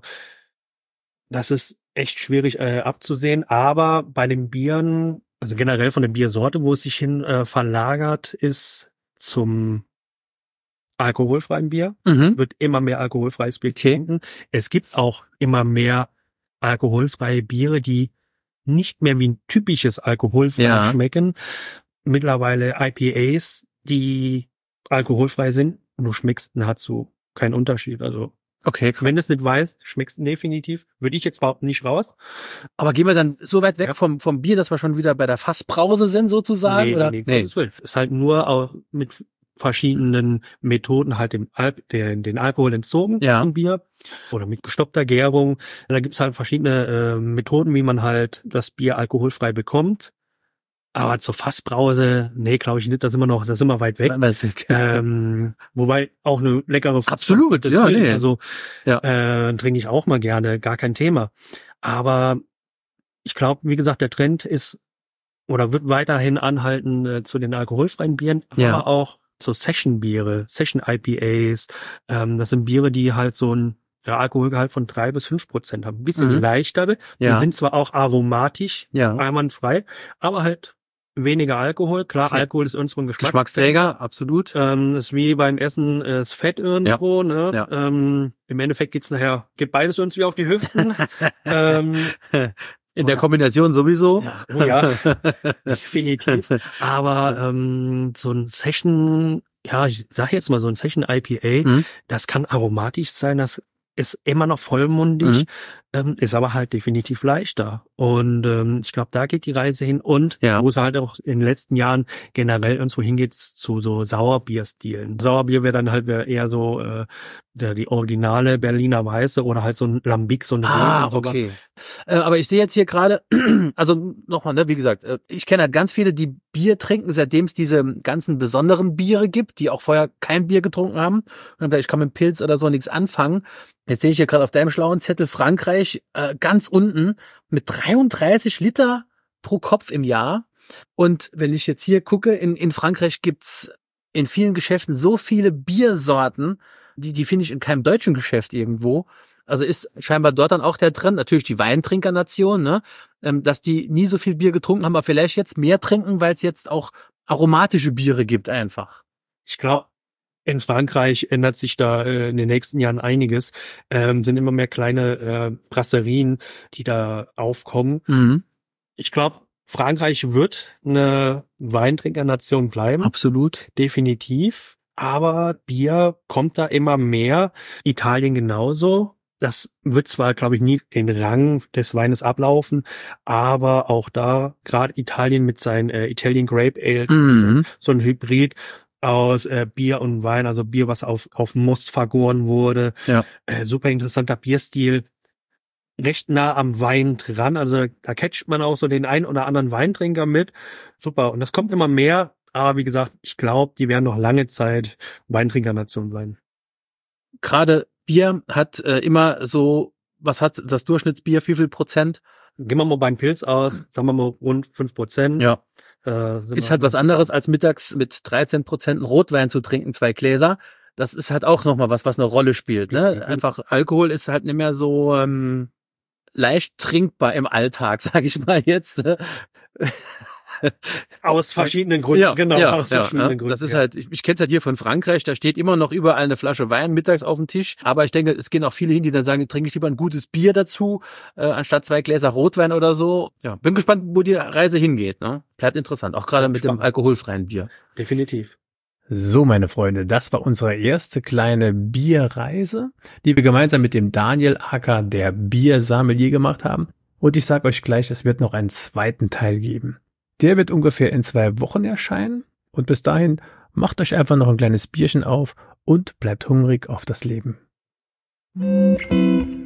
das ist echt schwierig abzusehen. Aber bei den Bieren, also generell von der Biersorte, wo es sich hin verlagert, ist zum alkoholfreien Bier. Es wird immer mehr alkoholfreies Bier trinken. Es gibt auch immer mehr alkoholfreie Biere, die nicht mehr wie ein typisches alkoholfrei schmecken. Mittlerweile IPAs, die alkoholfrei sind und du schmeckst nahezu keinen Unterschied. Also wenn du es nicht weißt, schmeckst du definitiv. Würde ich jetzt behaupten, nicht raus. Aber gehen wir dann so weit weg vom Bier, dass wir schon wieder bei der Fassbrause sind sozusagen? Nee. Ist halt nur auch mit verschiedenen Methoden halt den Alkohol entzogen im Bier oder mit gestoppter Gärung. Da gibt's halt verschiedene Methoden, wie man halt das Bier alkoholfrei bekommt. Aber zur Fassbrause, glaube ich nicht, da sind wir weit weg. Wobei auch eine leckere Fassbrause. Absolut, Also trinke ich auch mal gerne, gar kein Thema. Aber ich glaube, wie gesagt, der Trend ist oder wird weiterhin anhalten zu den alkoholfreien Bieren, aber auch so Session-Biere, Session-IPAs. Das sind Biere, die halt so ein Alkoholgehalt von 3-5% haben. Ein bisschen leichtere. Die sind zwar auch aromatisch, einwandfrei, aber halt weniger Alkohol. Klar, okay. Alkohol ist irgendwo ein Geschmacksträger, absolut. Ist wie beim Essen ist Fett irgendwo. Ja. Ne? Ja. Im Endeffekt geht beides irgendwie auf die Hüften. In der Kombination sowieso. Ja, definitiv. Aber so ein Session, ich sag jetzt mal so ein Session IPA, das kann aromatisch sein, das ist immer noch vollmundig, ist aber halt definitiv leichter. Und ich glaube, da geht die Reise hin. Und wo es halt auch in den letzten Jahren generell irgendwo hingeht, zu so Sauerbierstilen. Sauerbier wäre dann halt eher so die originale Berliner Weiße oder halt so ein Lambic, so eine okay. Aber ich sehe jetzt hier gerade, also nochmal, ne, wie gesagt, ich kenne halt ganz viele, die Bier trinken, seitdem es diese ganzen besonderen Biere gibt, die auch vorher kein Bier getrunken haben. Und ich kann mit Pilz oder so nichts anfangen. Jetzt sehe ich hier gerade auf deinem schlauen Zettel Frankreich ganz unten mit 33 Liter pro Kopf im Jahr. Und wenn ich jetzt hier gucke, in Frankreich gibt's in vielen Geschäften so viele Biersorten, die finde ich in keinem deutschen Geschäft irgendwo. Also ist scheinbar dort dann auch der Trend, natürlich die Weintrinkernation, ne, dass die nie so viel Bier getrunken haben, aber vielleicht jetzt mehr trinken, weil es jetzt auch aromatische Biere gibt einfach. Ich glaube, in Frankreich ändert sich da in den nächsten Jahren einiges. Sind immer mehr kleine Brasserien, die da aufkommen. Mhm. Ich glaube, Frankreich wird eine Weintrinkernation bleiben. Absolut. Definitiv. Aber Bier kommt da immer mehr. Italien genauso. Das wird zwar, glaube ich, nie den Rang des Weines ablaufen, aber auch da, gerade Italien mit seinen Italian Grape Ales, so ein Hybrid aus Bier und Wein, also Bier, was auf Most vergoren wurde. Ja. Super interessanter Bierstil. Recht nah am Wein dran, also da catcht man auch so den einen oder anderen Weintrinker mit. Super. Und das kommt immer mehr. Aber wie gesagt, ich glaube, die werden noch lange Zeit Weintrinkernation bleiben. Gerade Bier hat immer so, was hat das Durchschnittsbier, wie viel Prozent? Gehen wir mal beim Pilz aus, sagen wir mal rund 5%. Ja. Ist halt was anderes, als mittags mit 13% Rotwein zu trinken, 2 Gläser. Das ist halt auch nochmal was eine Rolle spielt. Ne? Einfach Alkohol ist halt nicht mehr so leicht trinkbar im Alltag, sag ich mal jetzt. Aus verschiedenen Gründen, aus verschiedenen Gründen. Das ist halt, ich kenne es halt hier von Frankreich, da steht immer noch überall eine Flasche Wein mittags auf dem Tisch, aber ich denke, es gehen auch viele hin, die dann sagen, trinke ich lieber ein gutes Bier dazu, anstatt 2 Gläser Rotwein oder so. Ja, bin gespannt, wo die Reise hingeht, ne? Bleibt interessant, auch gerade mit dem alkoholfreien Bier. Definitiv. So, meine Freunde, das war unsere erste kleine Bierreise, die wir gemeinsam mit dem Daniel aka der Biersommelier gemacht haben. Und ich sage euch gleich, es wird noch einen zweiten Teil geben. Der wird ungefähr in 2 Wochen erscheinen und bis dahin macht euch einfach noch ein kleines Bierchen auf und bleibt hungrig auf das Leben.